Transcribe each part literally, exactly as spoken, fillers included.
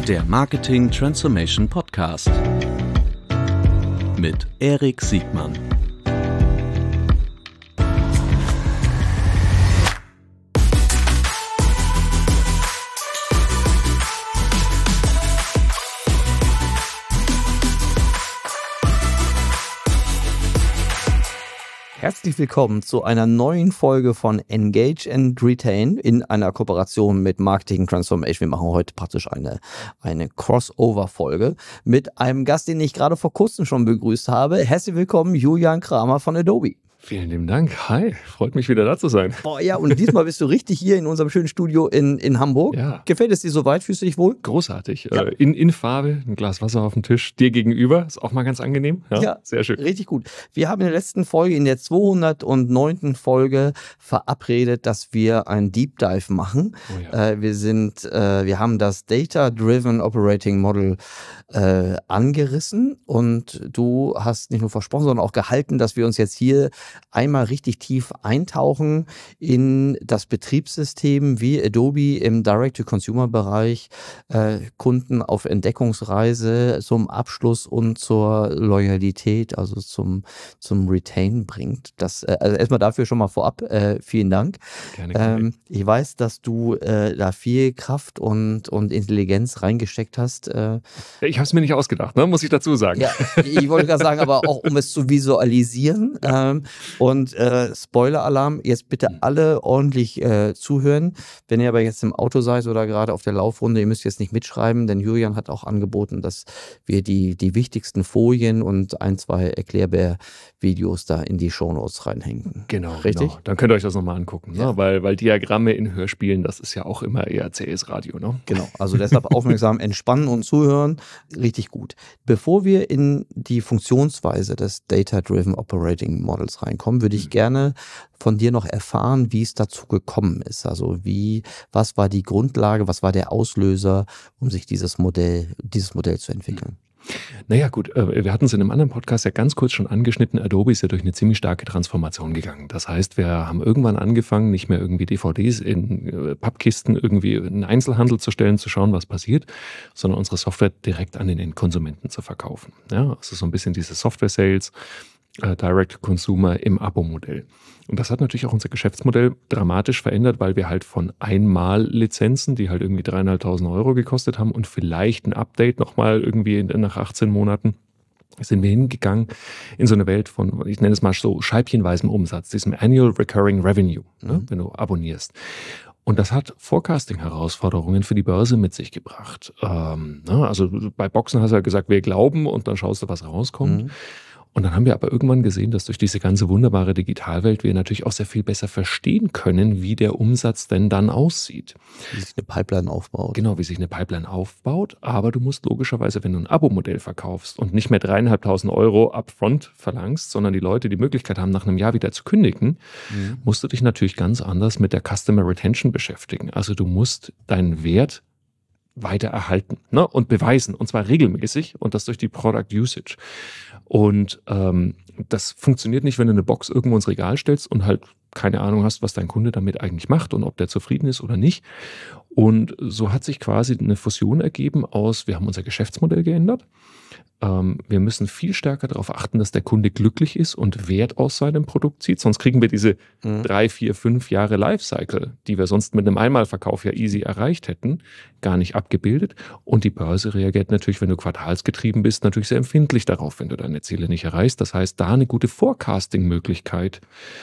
Der Marketing Transformation Podcast mit Erik Siegmann. Herzlich willkommen zu einer neuen Folge von Engage and Retain in einer Kooperation mit Marketing Transformation. Wir machen heute praktisch eine, eine Crossover-Folge mit einem Gast, den ich gerade vor kurzem schon begrüßt habe. Herzlich willkommen, Julian Kramer von Adobe. Vielen lieben Dank. Hi, freut mich wieder da zu sein. Boah, ja, und diesmal bist du richtig hier in unserem schönen Studio in, in Hamburg. Ja. Gefällt es dir soweit? Fühlst du dich wohl? Großartig. Ja. Äh, in, in Farbe, ein Glas Wasser auf dem Tisch, dir gegenüber. Ist auch mal ganz angenehm. Ja, ja, sehr schön. Richtig gut. Wir haben in der letzten Folge, in der zweihundertneunten Folge verabredet, dass wir einen Deep Dive machen. Oh ja. äh, wir sind, äh, wir haben das Data-Driven Operating Model äh, angerissen und du hast nicht nur versprochen, sondern auch gehalten, dass wir uns jetzt hier einmal richtig tief eintauchen in das Betriebssystem, wie Adobe im Direct-to-Consumer-Bereich äh, Kunden auf Entdeckungsreise zum Abschluss und zur Loyalität, also zum, zum Retain bringt. Das, äh, also erstmal dafür schon mal vorab, äh, vielen Dank. Gerne, gerne. Ähm, ich weiß, dass du äh, da viel Kraft und, und Intelligenz reingesteckt hast. Äh, Ich habe es mir nicht ausgedacht, ne? Muss ich dazu sagen. ja, ich wollte gerade sagen, aber auch um es zu visualisieren. Ähm, und äh, Spoiler-Alarm, jetzt bitte alle ordentlich äh, zuhören. Wenn ihr aber jetzt im Auto seid oder gerade auf der Laufrunde, ihr müsst jetzt nicht mitschreiben, denn Julian hat auch angeboten, dass wir die, die wichtigsten Folien und ein, zwei Erklärbär-Videos da in die Shownotes reinhängen. Genau, richtig? Genau. Dann könnt ihr euch das nochmal angucken, ne? Ja. weil, weil Diagramme in Hörspielen, das ist ja auch immer eher zähes Radio. Ne? Genau, also deshalb aufmerksam entspannen und zuhören. Richtig gut. Bevor wir in die Funktionsweise des Data-Driven Operating Models reinkommen, würde ich gerne von dir noch erfahren, wie es dazu gekommen ist. Also wie, was war die Grundlage, was war der Auslöser, um sich dieses Modell, dieses Modell zu entwickeln? Naja gut, wir hatten es in einem anderen Podcast ja ganz kurz schon angeschnitten, Adobe ist ja durch eine ziemlich starke Transformation gegangen. Das heißt, wir haben irgendwann angefangen, nicht mehr irgendwie D V Ds in Pappkisten irgendwie in den Einzelhandel zu stellen, zu schauen, was passiert, sondern unsere Software direkt an den Endkonsumenten zu verkaufen. Ja, also so ein bisschen diese Software-Sales, äh, Direct-to-Consumer im Abo-Modell. Und das hat natürlich auch unser Geschäftsmodell dramatisch verändert, weil wir halt von Einmal-Lizenzen, die halt irgendwie dreieinhalbtausend Euro gekostet haben und vielleicht ein Update nochmal irgendwie nach achtzehn Monaten, sind wir hingegangen in so eine Welt von, ich nenne es mal so, scheibchenweisem Umsatz, diesem Annual Recurring Revenue, ne, Mhm. wenn du abonnierst. Und das hat Forecasting-Herausforderungen für die Börse mit sich gebracht. Ähm, ne, also bei Boxen hast du ja gesagt, wir glauben und dann schaust du, was rauskommt. Mhm. Und dann haben wir aber irgendwann gesehen, dass durch diese ganze wunderbare Digitalwelt wir natürlich auch sehr viel besser verstehen können, wie der Umsatz denn dann aussieht. Wie sich eine Pipeline aufbaut. Genau, wie sich eine Pipeline aufbaut. Aber du musst logischerweise, wenn du ein Abo-Modell verkaufst und nicht mehr dreieinhalbtausend Euro upfront verlangst, sondern die Leute die Möglichkeit haben, nach einem Jahr wieder zu kündigen, Mhm. musst du dich natürlich ganz anders mit der Customer Retention beschäftigen. Also du musst deinen Wert weiter erhalten, ne, und beweisen, und zwar regelmäßig und das durch die Product Usage. Und ähm, das funktioniert nicht, wenn du eine Box irgendwo ins Regal stellst und halt keine Ahnung hast, was dein Kunde damit eigentlich macht und ob der zufrieden ist oder nicht. Und so hat sich quasi eine Fusion ergeben aus, wir haben unser Geschäftsmodell geändert. Ähm, wir müssen viel stärker darauf achten, dass der Kunde glücklich ist und Wert aus seinem Produkt zieht. Sonst kriegen wir diese Mhm. drei, vier, fünf Jahre Lifecycle, die wir sonst mit einem Einmalverkauf ja easy erreicht hätten, gar nicht abgebildet. Und die Börse reagiert natürlich, wenn du quartalsgetrieben bist, natürlich sehr empfindlich darauf, wenn du deine Ziele nicht erreichst. Das heißt, da eine gute Forecasting-Möglichkeit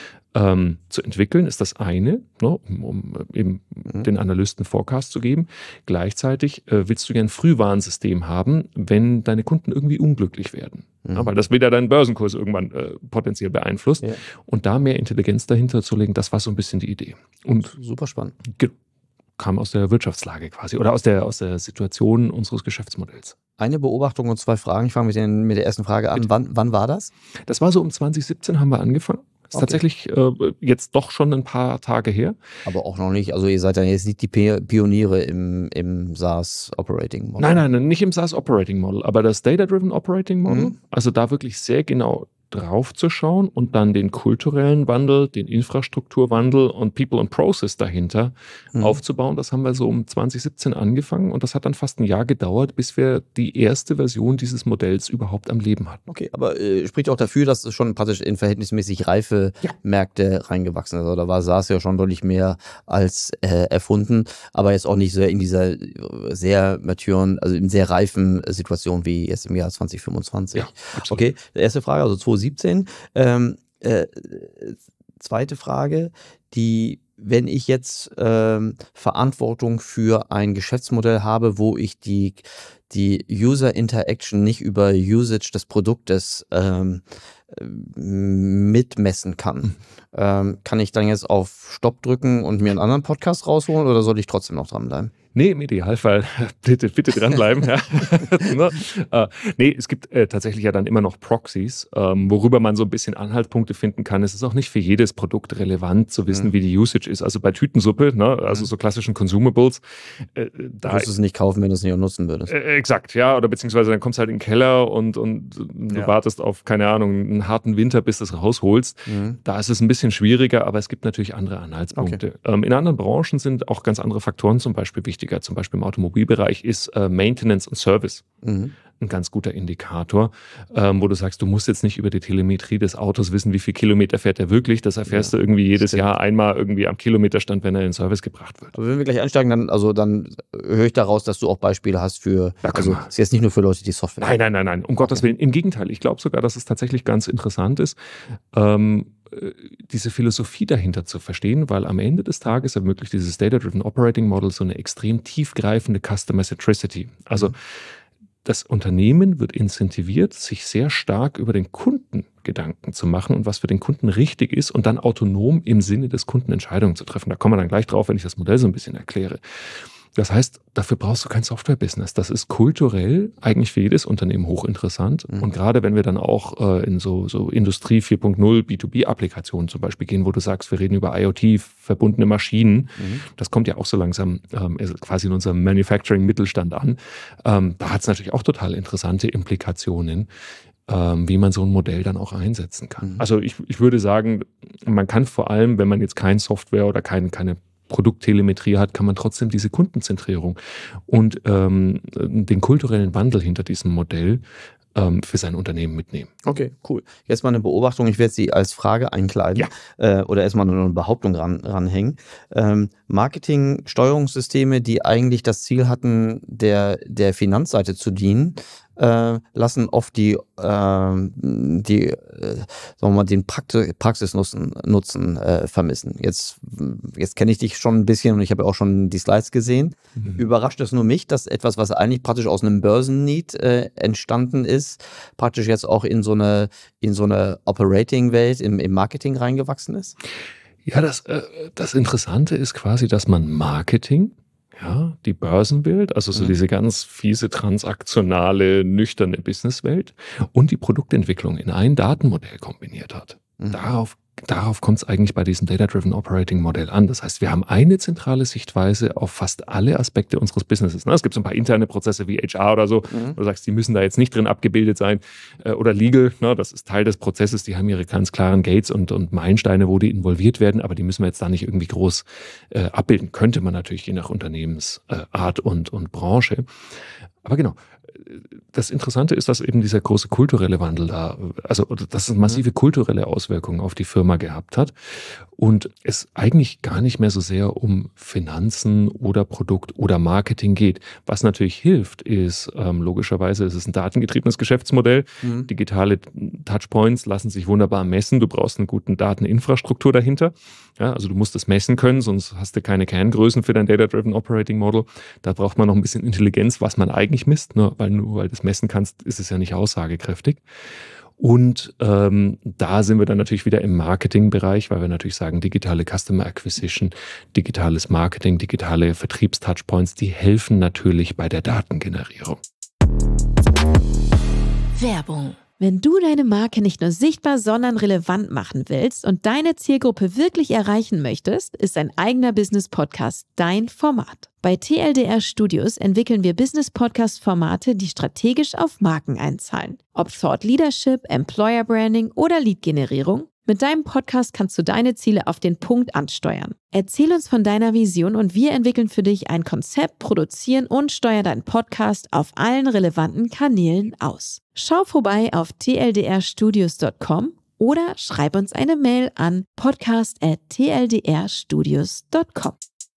ähm, zu entwickeln, ist das eine, ne, um, um eben Mhm. den Analysten Forecast zu geben. Gleichzeitig äh, willst du ja ein Frühwarnsystem haben, wenn deine Kunden irgendwie unglücklich werden. Mhm. Ja, weil das wieder deinen Börsenkurs irgendwann äh, potenziell beeinflusst. Ja. Und da mehr Intelligenz dahinter zu legen, das war so ein bisschen die Idee. Und Super spannend. ge- kam aus der Wirtschaftslage quasi oder aus der, aus der Situation unseres Geschäftsmodells. Eine Beobachtung und zwei Fragen. Ich fange mit, den, mit der ersten Frage an. Wann, wann war das? Das war so um zwanzig siebzehn haben wir angefangen. Ist Okay. tatsächlich äh, jetzt doch schon ein paar Tage her. Aber auch noch nicht, also ihr seid ja jetzt nicht die P- Pioniere im, im SaaS Operating Model. Nein, nein, nein, nicht im SaaS Operating Model, aber das Data-Driven Operating Model, Mhm. also da wirklich sehr genau drauf zu schauen und dann den kulturellen Wandel, den Infrastrukturwandel und People and Process dahinter mhm. aufzubauen. Das haben wir so um zwanzig siebzehn angefangen und das hat dann fast ein Jahr gedauert, bis wir die erste Version dieses Modells überhaupt am Leben hatten. Okay, aber äh, spricht auch dafür, dass es schon praktisch in verhältnismäßig reife ja. Märkte reingewachsen ist. Also da war SaaS ja schon deutlich mehr als äh, erfunden, aber jetzt auch nicht so in dieser sehr maturen, also in sehr reifen Situation wie jetzt im Jahr zwanzig fünfundzwanzig. Ja, absolut. Okay, erste Frage, also zwanzig siebzehn. Ähm, äh, zweite Frage, die, wenn ich jetzt ähm, Verantwortung für ein Geschäftsmodell habe, wo ich die, die User Interaction nicht über Usage des Produktes ähm, mitmessen kann, mhm. ähm, kann ich dann jetzt auf Stopp drücken und mir einen anderen Podcast rausholen oder soll ich trotzdem noch dranbleiben? Nee, im Idealfall bitte, bitte dranbleiben. ja. ne? äh, nee, es gibt äh, tatsächlich ja dann immer noch Proxies, ähm, worüber man so ein bisschen Anhaltspunkte finden kann. Es ist auch nicht für jedes Produkt relevant zu wissen, mhm. wie die Usage ist. Also bei Tütensuppe, ne? also so klassischen Consumables. Äh, da du wirst es nicht kaufen, wenn du es nicht auch nutzen würdest. Äh, exakt, ja. Oder beziehungsweise dann kommst du halt in den Keller und, und du ja. wartest auf, keine Ahnung, einen harten Winter, bis du es rausholst. Mhm. Da ist es ein bisschen schwieriger, aber es gibt natürlich andere Anhaltspunkte. Okay. Ähm, in anderen Branchen sind auch ganz andere Faktoren zum Beispiel wichtig. Zum Beispiel im Automobilbereich ist äh, Maintenance und Service mhm. ein ganz guter Indikator, ähm, wo du sagst, du musst jetzt nicht über die Telemetrie des Autos wissen, wie viel Kilometer fährt er wirklich. Das erfährst ja, du irgendwie jedes stimmt. Jahr einmal irgendwie am Kilometerstand, wenn er in den Service gebracht wird. Aber wenn wir gleich einsteigen, dann, also dann höre ich daraus, dass du auch Beispiele hast für, ja, also ist jetzt nicht nur für Leute, die Software Nein, nein, nein, nein, um okay. Gottes Willen. Im Gegenteil, ich glaube sogar, dass es tatsächlich ganz interessant ist, ähm, diese Philosophie dahinter zu verstehen, weil am Ende des Tages ermöglicht dieses Data-Driven Operating Model so eine extrem tiefgreifende Customer Centricity. Also mhm. das Unternehmen wird incentiviert, sich sehr stark über den Kunden Gedanken zu machen und was für den Kunden richtig ist und dann autonom im Sinne des Kunden Entscheidungen zu treffen. Da kommen wir dann gleich drauf, wenn ich das Modell so ein bisschen erkläre. Das heißt, dafür brauchst du kein Software-Business. Das ist kulturell eigentlich für jedes Unternehmen hochinteressant. Mhm. Und gerade wenn wir dann auch äh, in so, so Industrie vier Punkt null B zwei B-Applikationen zum Beispiel gehen, wo du sagst, wir reden über IoT, verbundene Maschinen, mhm. das kommt ja auch so langsam ähm, quasi in unserem Manufacturing-Mittelstand an. Ähm, da hat es natürlich auch total interessante Implikationen, ähm, wie man so ein Modell dann auch einsetzen kann. Mhm. Also ich, ich würde sagen, man kann vor allem, wenn man jetzt kein Software oder kein, keine Produkttelemetrie hat, kann man trotzdem diese Kundenzentrierung und ähm, den kulturellen Wandel hinter diesem Modell ähm, für sein Unternehmen mitnehmen. Okay, cool. Jetzt mal eine Beobachtung, ich werde sie als Frage einkleiden ja. äh, oder erstmal nur eine Behauptung ran, ranhängen. Ähm, Marketing-Steuerungssysteme, die eigentlich das Ziel hatten, der, der Finanzseite zu dienen, Äh, lassen oft die, äh, die äh, sagen wir mal, den Praxis, Praxisnutzen Nutzen, äh, vermissen. Jetzt, jetzt kenne ich dich schon ein bisschen und ich habe auch schon die Slides gesehen. Mhm. Überrascht es nur mich, dass etwas, was eigentlich praktisch aus einem Börsenneed äh, entstanden ist, praktisch jetzt auch in so eine, in so eine Operating-Welt im, im Marketing reingewachsen ist? Ja, das, äh, das Interessante ist quasi, dass man Marketing, ja, die Börsenwelt, also so mhm. diese ganz fiese, transaktionale, nüchterne Businesswelt und die Produktentwicklung in ein Datenmodell kombiniert hat. Mhm. Darauf, darauf kommt es eigentlich bei diesem Data-Driven Operating Modell an. Das heißt, wir haben eine zentrale Sichtweise auf fast alle Aspekte unseres Businesses. Es gibt so ein paar interne Prozesse wie H R oder so, mhm. wo du sagst, die müssen da jetzt nicht drin abgebildet sein. Oder Legal, das ist Teil des Prozesses, die haben ihre ganz klaren Gates und, und Meilensteine, wo die involviert werden, aber die müssen wir jetzt da nicht irgendwie groß äh, abbilden. Könnte man natürlich je nach Unternehmensart und, und Branche. Aber genau, das Interessante ist, dass eben dieser große kulturelle Wandel da, also dass es massive kulturelle Auswirkungen auf die Firma gehabt hat und es eigentlich gar nicht mehr so sehr um Finanzen oder Produkt oder Marketing geht. Was natürlich hilft, ist ähm, logischerweise, es ist ein datengetriebenes Geschäftsmodell. Mhm. Digitale Touchpoints lassen sich wunderbar messen. Du brauchst eine gute Dateninfrastruktur dahinter. Ja, also du musst es messen können, sonst hast du keine Kerngrößen für dein Data-Driven Operating Model. Da braucht man noch ein bisschen Intelligenz, was man eigentlich misst. Nur weil, nur weil du es messen kannst, ist es ja nicht aussagekräftig. Und ähm, da sind wir dann natürlich wieder im Marketingbereich, weil wir natürlich sagen, digitale Customer Acquisition, digitales Marketing, digitale Vertriebstouchpoints, die helfen natürlich bei der Datengenerierung. Werbung. Wenn du deine Marke nicht nur sichtbar, sondern relevant machen willst und deine Zielgruppe wirklich erreichen möchtest, ist ein eigener Business-Podcast dein Format. Bei T L D R Studios entwickeln wir Business-Podcast-Formate, die strategisch auf Marken einzahlen. Ob Thought Leadership, Employer Branding oder Lead-Generierung, mit deinem Podcast kannst du deine Ziele auf den Punkt ansteuern. Erzähl uns von deiner Vision und wir entwickeln für dich ein Konzept, produzieren und steuern deinen Podcast auf allen relevanten Kanälen aus. Schau vorbei auf t l d r studios dot com oder schreib uns eine Mail an podcast at t l d r studios dot com.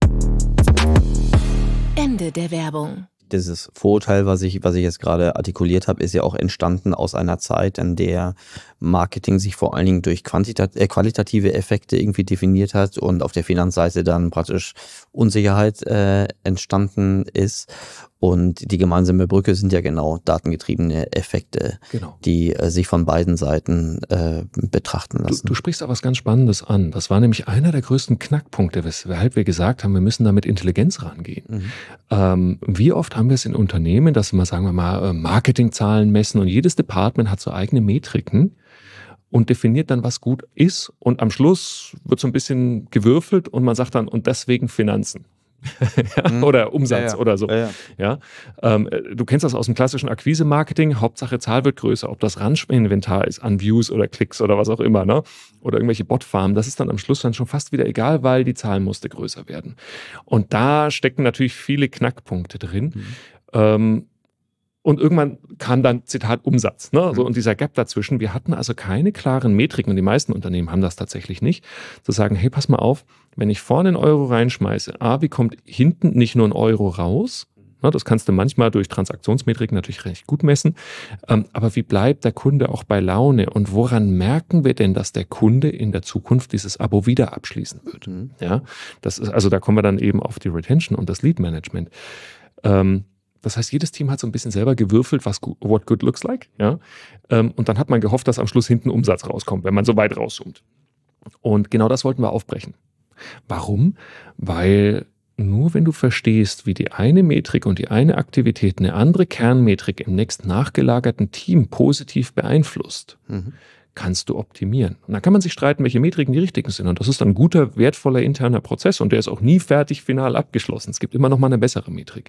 Ende der Werbung. Dieses Vorurteil, was ich, was ich jetzt gerade artikuliert habe, ist ja auch entstanden aus einer Zeit, in der Marketing sich vor allen Dingen durch quantitat- äh, qualitative Effekte irgendwie definiert hat und auf der Finanzseite dann praktisch Unsicherheit äh, entstanden ist. Und die gemeinsame Brücke sind ja genau datengetriebene Effekte, Genau. die äh, sich von beiden Seiten äh, betrachten Du, lassen. du sprichst aber was ganz Spannendes an. Das war nämlich einer der größten Knackpunkte, weshalb wir gesagt haben, wir müssen da mit Intelligenz rangehen. Mhm. Ähm, wie oft haben wir es in Unternehmen, dass wir, sagen wir mal, Marketingzahlen messen und jedes Department hat so eigene Metriken und definiert dann, was gut ist und am Schluss wird so ein bisschen gewürfelt und man sagt dann, und deswegen Finanzen. ja, Mhm. Oder Umsatz Ja, ja. oder so. Ja, ja. Ja, ähm, du kennst das aus dem klassischen Akquise-Marketing. Hauptsache Zahl wird größer, ob das Ranch-Inventar ist an Views oder Klicks oder was auch immer, ne? Oder irgendwelche Bot-Farmen. Das ist dann am Schluss dann schon fast wieder egal, weil die Zahl musste größer werden. Und da stecken natürlich viele Knackpunkte drin. Mhm. Ähm, Und irgendwann kam dann, Zitat, Umsatz. Ne? So, Mhm. und dieser Gap dazwischen. Wir hatten also keine klaren Metriken, und die meisten Unternehmen haben das tatsächlich nicht, zu sagen, hey, pass mal auf, wenn ich vorne einen Euro reinschmeiße, A, wie kommt hinten nicht nur ein Euro raus? Ne, das kannst du manchmal durch Transaktionsmetriken natürlich recht gut messen. Ähm, aber wie bleibt der Kunde auch bei Laune? Und woran merken wir denn, dass der Kunde in der Zukunft dieses Abo wieder abschließen wird? Mhm. Ja, das ist, also da kommen wir dann eben auf die Retention und das Lead Management. Ähm, Das heißt, jedes Team hat so ein bisschen selber gewürfelt, was good, what good looks like. Ja? Ähm, und dann hat man gehofft, dass am Schluss hinten Umsatz rauskommt, wenn man so weit rauszoomt. Und genau das wollten wir aufbrechen. Warum? Weil nur wenn du verstehst, wie die eine Metrik und die eine Aktivität eine andere Kernmetrik im nächsten nachgelagerten Team positiv beeinflusst, Mhm. kannst du optimieren. Und dann kann man sich streiten, welche Metriken die richtigen sind. Und das ist ein guter, wertvoller interner Prozess und der ist auch nie fertig final abgeschlossen. Es gibt immer noch mal eine bessere Metrik.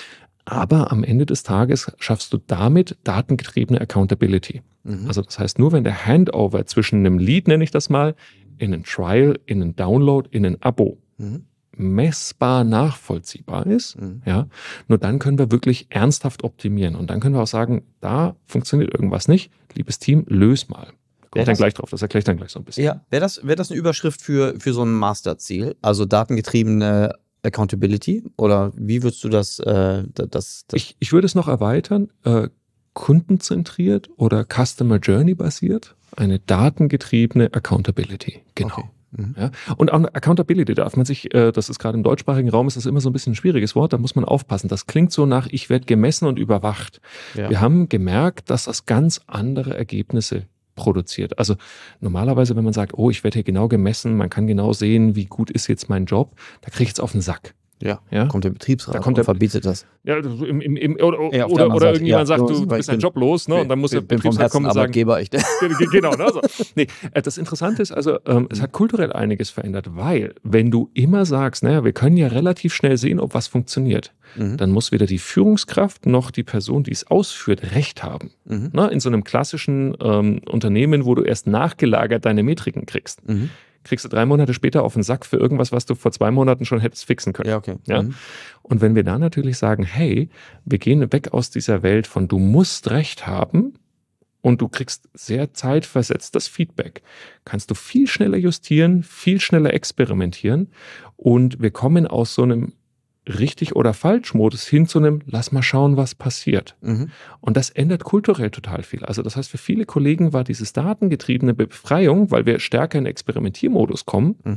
Aber am Ende des Tages schaffst du damit datengetriebene Accountability. Mhm. Also das heißt, nur wenn der Handover zwischen einem Lead, nenne ich das mal, in einen Trial, in einen Download, in ein Abo Mhm. messbar nachvollziehbar ist, Mhm. ja, nur dann können wir wirklich ernsthaft optimieren. Und dann können wir auch sagen, da funktioniert irgendwas nicht. Liebes Team, löse mal. Kommt dann das- gleich drauf, das erkläre ich dann gleich so ein bisschen. Ja, wäre das, wär das eine Überschrift für, für so ein Masterziel? Also datengetriebene Accountability? Oder wie würdest du das, äh, das, das Ich, ich würde es noch erweitern, äh, kundenzentriert oder Customer Journey basiert, eine datengetriebene Accountability. Genau. Okay. Mhm. Ja. Und auch Accountability darf man sich, äh, das ist gerade im deutschsprachigen Raum, ist das immer so ein bisschen ein schwieriges Wort, da muss man aufpassen. Das klingt so nach, ich werde gemessen und überwacht. Ja. Wir haben gemerkt, dass das ganz andere Ergebnisse produziert. Also normalerweise, wenn man sagt, oh, ich werde hier genau gemessen, man kann genau sehen, wie gut ist jetzt mein Job, da kriege ich jetzt auf den Sack. Ja, Ja? kommt der Betriebsrat Da kommt und der- verbietet das. Ja, im, im, im, oder Ja, auf der oder, anderen oder Seite, irgendjemand ja. sagt, So, du weil bist ich dein bin- Job los, ne? Und dann muss der Ich bin vom Betriebsrat kommen Herzen und sagen, Arbeitgeber, ich, Ge- genau, ne? So. Nee, äh, das Interessante ist also, ähm, es hat kulturell einiges verändert, weil wenn du immer sagst, naja, wir können ja relativ schnell sehen, ob was funktioniert, Mhm. dann muss weder die Führungskraft noch die Person, die es ausführt, Recht haben. Mhm. Ne? In so einem klassischen ähm, Unternehmen, wo du erst nachgelagert deine Metriken kriegst, Mhm. kriegst du drei Monate später auf den Sack für irgendwas, was du vor zwei Monaten schon hättest fixen können. Ja, okay. Ja? Mhm. Und wenn wir da natürlich sagen, hey, wir gehen weg aus dieser Welt von du musst Recht haben und du kriegst sehr zeitversetzt das Feedback, kannst du viel schneller justieren, viel schneller experimentieren und wir kommen aus so einem richtig oder falsch Modus hin zu einem lass mal schauen, was passiert. Mhm. Und das ändert kulturell total viel. Also das heißt, für viele Kollegen war dieses datengetriebene Befreiung, weil wir stärker in Experimentiermodus kommen Mhm.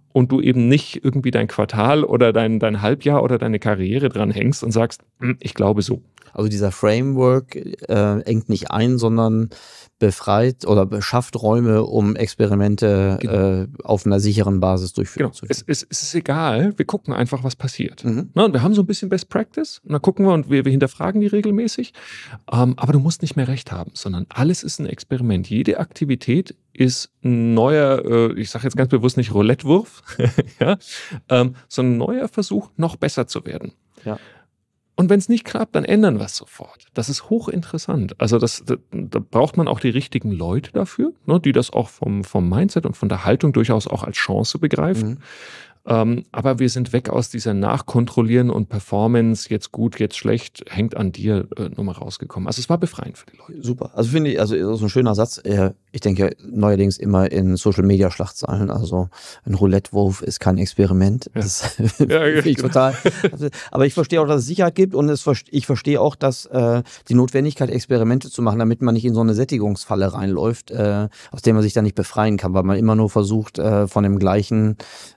und du eben nicht irgendwie dein Quartal oder dein, dein Halbjahr oder deine Karriere dran hängst und sagst, ich glaube so. Also dieser Framework äh, engt nicht ein, sondern befreit oder schafft Räume, um Experimente genau. äh, auf einer sicheren Basis durchführen genau. zu können. Es, es, es ist egal, wir gucken einfach, was passiert. Mhm. Na, und wir haben so ein bisschen Best Practice und dann gucken wir und wir, wir hinterfragen die regelmäßig. Ähm, aber du musst nicht mehr recht haben, sondern alles ist ein Experiment. Jede Aktivität ist ein neuer, äh, ich sage jetzt ganz bewusst nicht Roulette-Wurf, ja, ähm, sondern ein neuer Versuch, noch besser zu werden. Ja. Und wenn es nicht klappt, dann ändern wir es sofort. Das ist hochinteressant. Also das, da, da braucht man auch die richtigen Leute dafür, ne, die das auch vom, vom Mindset und von der Haltung durchaus auch als Chance begreifen. Mhm. Ähm, aber wir sind weg aus dieser Nachkontrollieren und Performance, jetzt gut, jetzt schlecht, hängt an dir äh, Nummer rausgekommen. Also es war befreiend für die Leute. Super. Also finde ich, also ist so ein schöner Satz. Äh, ich denke neuerdings immer in Social-Media-Schlachtzeilen. Also ein Roulette-Wurf ist kein Experiment. Ja. Das ja, ja, finde ich genau. total. Aber ich verstehe auch, dass es Sicherheit gibt und es, ich verstehe auch, dass äh, die Notwendigkeit, Experimente zu machen, damit man nicht in so eine Sättigungsfalle reinläuft, äh, aus der man sich dann nicht befreien kann, weil man immer nur versucht, äh, von dem gleichen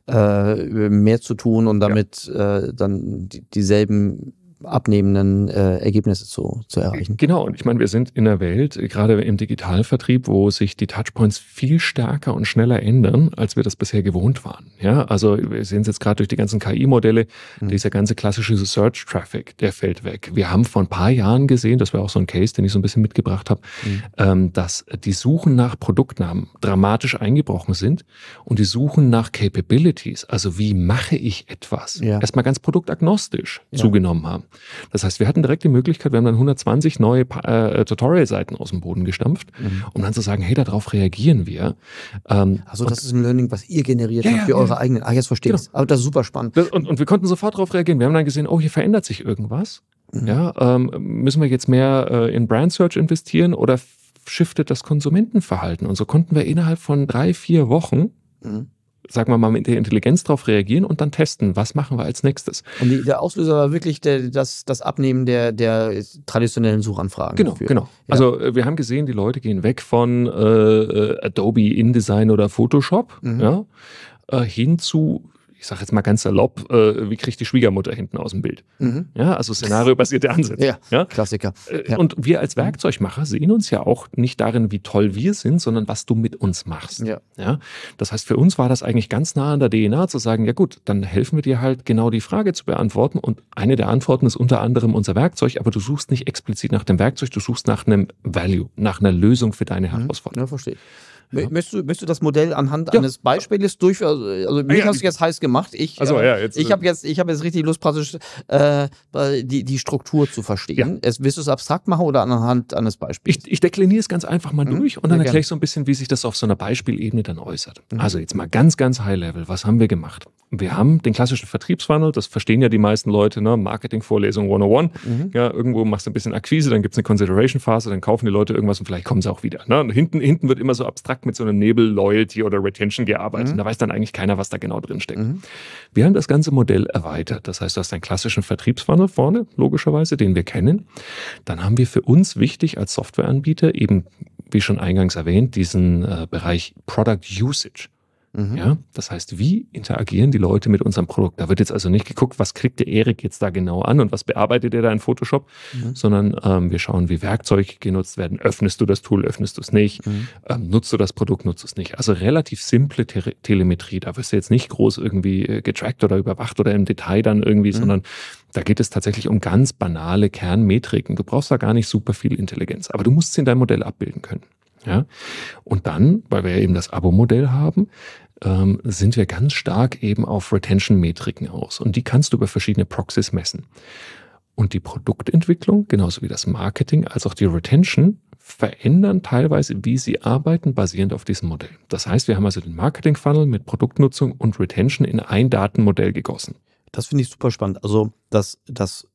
äh, mehr zu tun und damit ja. äh, dann die, dieselben abnehmenden äh, Ergebnisse zu, zu erreichen. Genau, und ich meine, wir sind in einer Welt, gerade im Digitalvertrieb, wo sich die Touchpoints viel stärker und schneller ändern, als wir das bisher gewohnt waren. Ja, also wir sehen es jetzt gerade durch die ganzen K I-Modelle, mhm. dieser ganze klassische Search-Traffic, der fällt weg. Wir haben vor ein paar Jahren gesehen, das war auch so ein Case, den ich so ein bisschen mitgebracht habe, mhm. ähm, dass die Suchen nach Produktnamen dramatisch eingebrochen sind und die Suchen nach Capabilities, also wie mache ich etwas, ja. erstmal ganz produktagnostisch ja. zugenommen haben. Das heißt, wir hatten direkt die Möglichkeit, wir haben dann hundertzwanzig neue äh, Tutorial-Seiten aus dem Boden gestampft, mhm. um dann zu sagen, hey, darauf reagieren wir. Ähm, also das ist ein Learning, was ihr generiert ja, habt für ja, eure ja. eigenen, ah, jetzt verstehe ich genau. Aber das ist super spannend. Das, und, und wir konnten sofort darauf reagieren. Wir haben dann gesehen, oh, hier verändert sich irgendwas. Mhm. Ja, ähm, müssen wir jetzt mehr äh, in Brand Search investieren oder shiftet das Konsumentenverhalten? Und so konnten wir innerhalb von drei, vier Wochen mhm. sagen wir mal, mit der Intelligenz darauf reagieren und dann testen, was machen wir als nächstes. Und die, der Auslöser war wirklich der, das, das Abnehmen der, der traditionellen Suchanfragen. Genau, dafür. genau. Ja. Also wir haben gesehen, die Leute gehen weg von äh, Adobe InDesign oder Photoshop mhm. ja, äh, hin zu, ich sage jetzt mal ganz salopp, äh, wie kriegt die Schwiegermutter hinten aus dem Bild? Mhm. Ja, also szenariobasierte Ansätze. ja, ja, Klassiker. Ja. Und wir als Werkzeugmacher sehen uns ja auch nicht darin, wie toll wir sind, sondern was du mit uns machst. Ja. Ja? Das heißt, für uns war das eigentlich ganz nah an der D N A zu sagen, ja gut, dann helfen wir dir halt genau die Frage zu beantworten und eine der Antworten ist unter anderem unser Werkzeug, aber du suchst nicht explizit nach dem Werkzeug, du suchst nach einem Value, nach einer Lösung für deine Herausforderung. Ja, verstehe. Ja. Möchtest, du, möchtest du das Modell anhand ja. eines Beispiels durchführen? Also mich ja, hast du jetzt heiß gemacht. Ich, also, ja, jetzt, ich habe jetzt, ich hab jetzt richtig Lust, praktisch äh, die, die Struktur zu verstehen. Ja. Es, willst du es abstrakt machen oder anhand eines Beispiels? Ich, ich dekliniere es ganz einfach mal mhm. durch und dann erkläre ich so ein bisschen, wie sich das auf so einer Beispielebene dann äußert. Mhm. Also jetzt mal ganz, ganz high level. Was haben wir gemacht? Wir haben den klassischen Vertriebsfunnel, das verstehen ja die meisten Leute, ne? Marketing-Vorlesung hunderteins. Mhm. Ja, irgendwo machst du ein bisschen Akquise, dann gibt es eine Consideration-Phase, dann kaufen die Leute irgendwas und vielleicht kommen sie auch wieder. Ne? Und hinten, hinten wird immer so abstrakt mit so einem Nebel Loyalty oder Retention gearbeitet. Mhm. Da weiß dann eigentlich keiner, was da genau drin steckt. Mhm. Wir haben das ganze Modell erweitert. Das heißt, du hast einen klassischen Vertriebsfunnel vorne, logischerweise, den wir kennen. Dann haben wir für uns wichtig als Softwareanbieter eben, wie schon eingangs erwähnt, diesen äh, Bereich Product Usage. Mhm. Ja, das heißt, wie interagieren die Leute mit unserem Produkt? Da wird jetzt also nicht geguckt, was kriegt der Erik jetzt da genau an und was bearbeitet er da in Photoshop, mhm. sondern ähm, wir schauen, wie Werkzeuge genutzt werden. Öffnest du das Tool, öffnest du es nicht? Mhm. Ähm, nutzt du das Produkt, nutzt du es nicht? Also relativ simple Te- Telemetrie. Da wirst du jetzt nicht groß irgendwie äh, getrackt oder überwacht oder im Detail dann irgendwie, mhm. sondern da geht es tatsächlich um ganz banale Kernmetriken. Du brauchst da gar nicht super viel Intelligenz, aber du musst sie in deinem Modell abbilden können. Ja, und dann, weil wir ja eben das Abo-Modell haben, ähm, sind wir ganz stark eben auf Retention-Metriken aus. Und die kannst du über verschiedene Proxys messen. Und die Produktentwicklung, genauso wie das Marketing, als auch die Retention, verändern teilweise, wie sie arbeiten, basierend auf diesem Modell. Das heißt, wir haben also den Marketing-Funnel mit Produktnutzung und Retention in ein Datenmodell gegossen. Das finde ich super spannend. Also das, das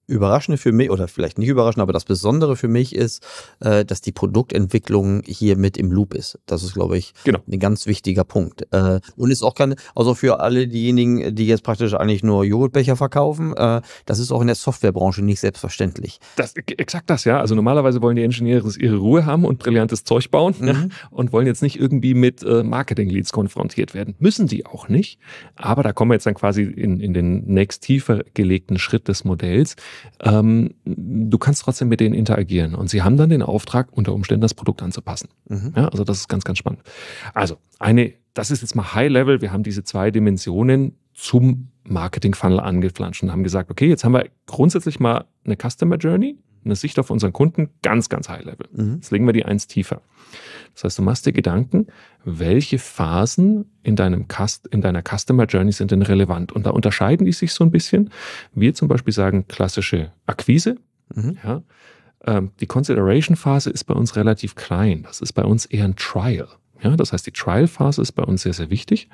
Überraschende für mich, oder vielleicht nicht überraschend, aber das Besondere für mich ist, äh, dass die Produktentwicklung hier mit im Loop ist. Das ist, glaube ich, Genau. ein ganz wichtiger Punkt. Äh, und ist auch keine, also für alle diejenigen, die jetzt praktisch eigentlich nur Joghurtbecher verkaufen, äh, das ist auch in der Softwarebranche nicht selbstverständlich. Das, exakt das, ja. Also normalerweise wollen die Ingenieure ihre Ruhe haben und brillantes Zeug bauen Mhm. ja, und wollen jetzt nicht irgendwie mit äh, Marketing-Leads konfrontiert werden. Müssen sie auch nicht. Aber da kommen wir jetzt dann quasi in, in den nächst tiefer gelegten Schritt des Modells. Ähm, du kannst trotzdem mit denen interagieren und sie haben dann den Auftrag, unter Umständen das Produkt anzupassen. Mhm. Ja, also das ist ganz, ganz spannend. Also eine, das ist jetzt mal High Level. Wir haben diese zwei Dimensionen zum Marketing-Funnel angeflanscht und haben gesagt, okay, jetzt haben wir grundsätzlich mal eine Customer Journey, eine Sicht auf unseren Kunden, ganz, ganz High Level. Mhm. Jetzt legen wir die eins tiefer. Das heißt, du machst dir Gedanken, welche Phasen in, deinem Cust- in deiner Customer Journey sind denn relevant? Und da unterscheiden die sich so ein bisschen. Wir zum Beispiel sagen klassische Akquise. Mhm. Ja. Ähm, die Consideration-Phase ist bei uns relativ klein. Das ist bei uns eher ein Trial. Ja, das heißt, die Trial-Phase ist bei uns sehr, sehr wichtig.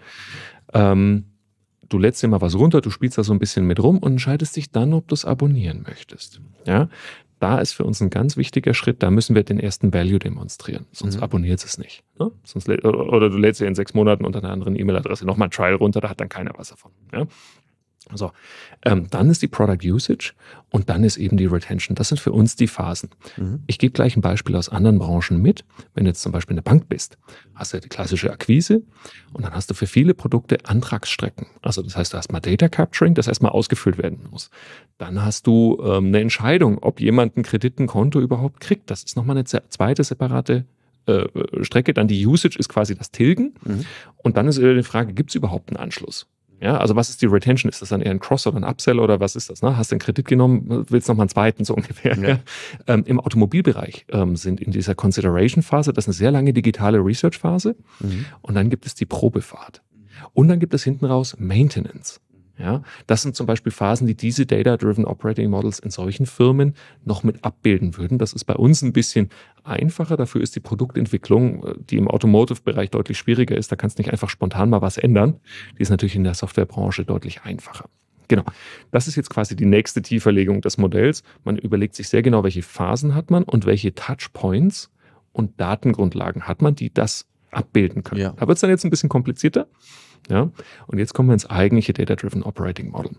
Ähm, du lädst dir mal was runter, du spielst da so ein bisschen mit rum und entscheidest dich dann, ob du es abonnieren möchtest. Ja. Da ist für uns ein ganz wichtiger Schritt, da müssen wir den ersten Value demonstrieren, sonst Mhm. abonniert es nicht. Ne? Sonst, lä- oder du lädst dir in sechs Monaten unter einer anderen E-Mail-Adresse nochmal ein Trial runter, da hat dann keiner was davon. Ja? So, ähm, dann ist die Product Usage und dann ist eben die Retention. Das sind für uns die Phasen. Mhm. Ich gebe gleich ein Beispiel aus anderen Branchen mit. Wenn du jetzt zum Beispiel eine Bank bist, hast du die klassische Akquise und dann hast du für viele Produkte Antragsstrecken. Also das heißt, du hast mal Data Capturing, das erstmal ausgefüllt werden muss. Dann hast du ähm, eine Entscheidung, ob jemand einen Kredit, ein Konto überhaupt kriegt. Das ist nochmal eine ze- zweite separate äh, Strecke. Dann die Usage ist quasi das Tilgen. Mhm. Und dann ist wieder die Frage, gibt es überhaupt einen Anschluss? Ja, also was ist die Retention? Ist das dann eher ein Cross oder ein Upsell oder was ist das? Ne? Hast du einen Kredit genommen, willst noch mal einen zweiten so ungefähr. Ja. Ja. Ähm, Im Automobilbereich ähm, sind in dieser Consideration-Phase, das ist eine sehr lange digitale Research-Phase Mhm. und dann gibt es die Probefahrt. Und dann gibt es hinten raus Maintenance. Ja, das sind zum Beispiel Phasen, die diese Data-Driven Operating Models in solchen Firmen noch mit abbilden würden. Das ist bei uns ein bisschen einfacher. Dafür ist die Produktentwicklung, die im Automotive-Bereich deutlich schwieriger ist. Da kannst du nicht einfach spontan mal was ändern. Die ist natürlich in der Softwarebranche deutlich einfacher. Genau. Das ist jetzt quasi die nächste Tieferlegung des Modells. Man überlegt sich sehr genau, welche Phasen hat man und welche Touchpoints und Datengrundlagen hat man, die das abbilden können. Ja. Da wird es dann jetzt ein bisschen komplizierter. Ja, und jetzt kommen wir ins eigentliche Data-Driven Operating Model.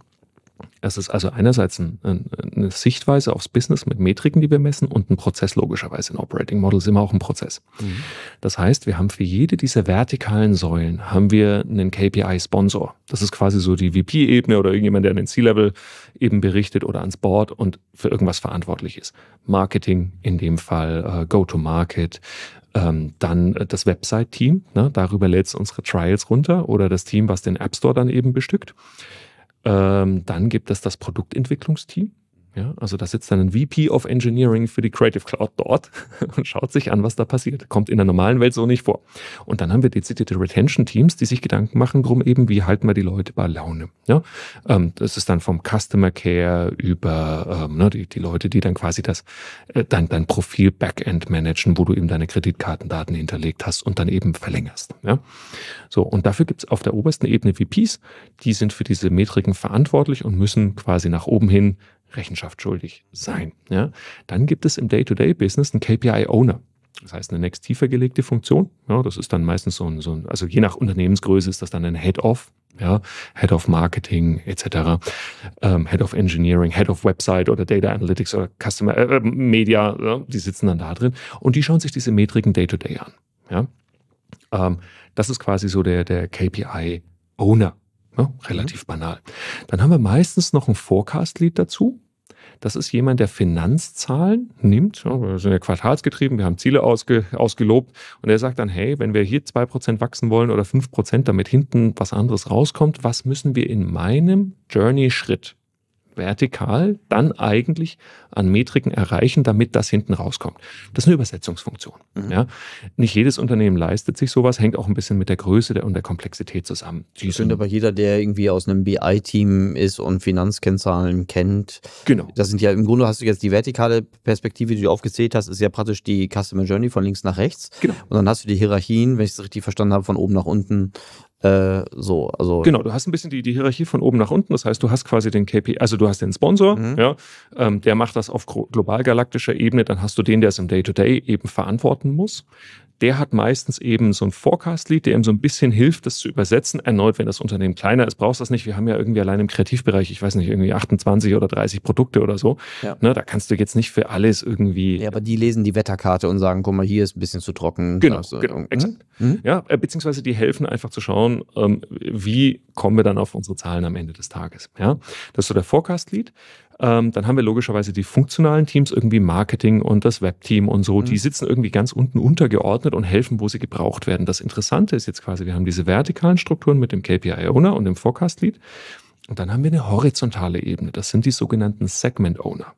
Es ist also einerseits ein, ein, eine Sichtweise aufs Business mit Metriken, die wir messen, und ein Prozess logischerweise. In Operating Model ist immer auch ein Prozess. Mhm. Das heißt, wir haben für jede dieser vertikalen Säulen haben wir einen K P I-Sponsor. Das ist quasi so die V P-Ebene oder irgendjemand, der an den C-Level eben berichtet oder ans Board und für irgendwas verantwortlich ist. Marketing in dem Fall, äh, Go-to-Market, Ähm, dann das Website-Team, ne, darüber lädst du unsere Trials runter oder das Team, was den App Store dann eben bestückt. Ähm, dann gibt es das Produktentwicklungsteam. Ja, also da sitzt dann ein V P of Engineering für die Creative Cloud dort und schaut sich an, was da passiert. Kommt in der normalen Welt so nicht vor. Und dann haben wir dezidierte Retention-Teams, die sich Gedanken machen drum eben, wie halten wir die Leute bei Laune. Ja, ähm, das ist dann vom Customer Care über ähm, ne, die, die Leute, die dann quasi das äh, dein, dein Profil Backend managen, wo du eben deine Kreditkartendaten hinterlegt hast und dann eben verlängerst. Ja, so, und dafür gibt es auf der obersten Ebene V Ps, die sind für diese Metriken verantwortlich und müssen quasi nach oben hin Rechenschaft schuldig sein. Ja? Dann gibt es im Day-to-Day-Business einen K P I-Owner. Das heißt, eine nächst tiefer gelegte Funktion. Ja, das ist dann meistens so ein, so ein, also je nach Unternehmensgröße ist das dann ein Head-of, ja, Head of Marketing et cetera, ähm, Head of Engineering, Head of Website oder Data Analytics oder Customer äh, Media, ja, die sitzen dann da drin und die schauen sich diese Metriken Day-to-Day an. Ja? Ähm, das ist quasi so der, der K P I-Owner. Ja, relativ mhm. banal. Dann haben wir meistens noch einen Forecast-Lead dazu. Das ist jemand, der Finanzzahlen nimmt. Ja, wir sind ja quartalsgetrieben, wir haben Ziele ausge, ausgelobt. Und der sagt dann, hey, wenn wir hier zwei Prozent wachsen wollen oder fünf Prozent, damit hinten was anderes rauskommt, was müssen wir in meinem Journey-Schritt vertikal dann eigentlich an Metriken erreichen, damit das hinten rauskommt. Das ist eine Übersetzungsfunktion. Mhm. Ja. Nicht jedes Unternehmen leistet sich sowas, hängt auch ein bisschen mit der Größe der und der Komplexität zusammen. Ich finde aber jeder, der irgendwie aus einem B I-Team ist und Finanzkennzahlen kennt, genau. Das sind ja im Grunde, hast du jetzt die vertikale Perspektive, die du aufgezählt hast, ist ja praktisch die Customer Journey von links nach rechts. Genau. Und dann hast du die Hierarchien, wenn ich es richtig verstanden habe, von oben nach unten. Äh, so, also. Genau, du hast ein bisschen die, die Hierarchie von oben nach unten. Das heißt, du hast quasi den K P I, also du hast den Sponsor, Mhm. ja, ähm, der macht das auf global-galaktischer Ebene. Dann hast du den, der es im Day-to-Day eben verantworten muss. Der hat meistens eben so ein Forecast-Lead, der ihm so ein bisschen hilft, das zu übersetzen. Erneut, wenn das Unternehmen kleiner ist, brauchst du das nicht. Wir haben ja irgendwie allein im Kreativbereich, ich weiß nicht, irgendwie achtundzwanzig oder dreißig Produkte oder so. Ja. Ne, da kannst du jetzt nicht für alles irgendwie... Ja, aber die lesen die Wetterkarte und sagen, guck mal, hier ist ein bisschen zu trocken. Genau, Also, genau, mhm. exakt. Mhm. Ja, äh, beziehungsweise die helfen einfach zu schauen, ähm, wie kommen wir dann auf unsere Zahlen am Ende des Tages. Ja, das ist so der Forecast-Lead. Ähm, dann haben wir logischerweise die funktionalen Teams, irgendwie Marketing und das Webteam und so. Mhm. Die sitzen irgendwie ganz unten untergeordnet und helfen, wo sie gebraucht werden. Das Interessante ist jetzt quasi, wir haben diese vertikalen Strukturen mit dem K P I-Owner und dem Forecast-Lead. Und dann haben wir eine horizontale Ebene. Das sind die sogenannten Segment-Owner.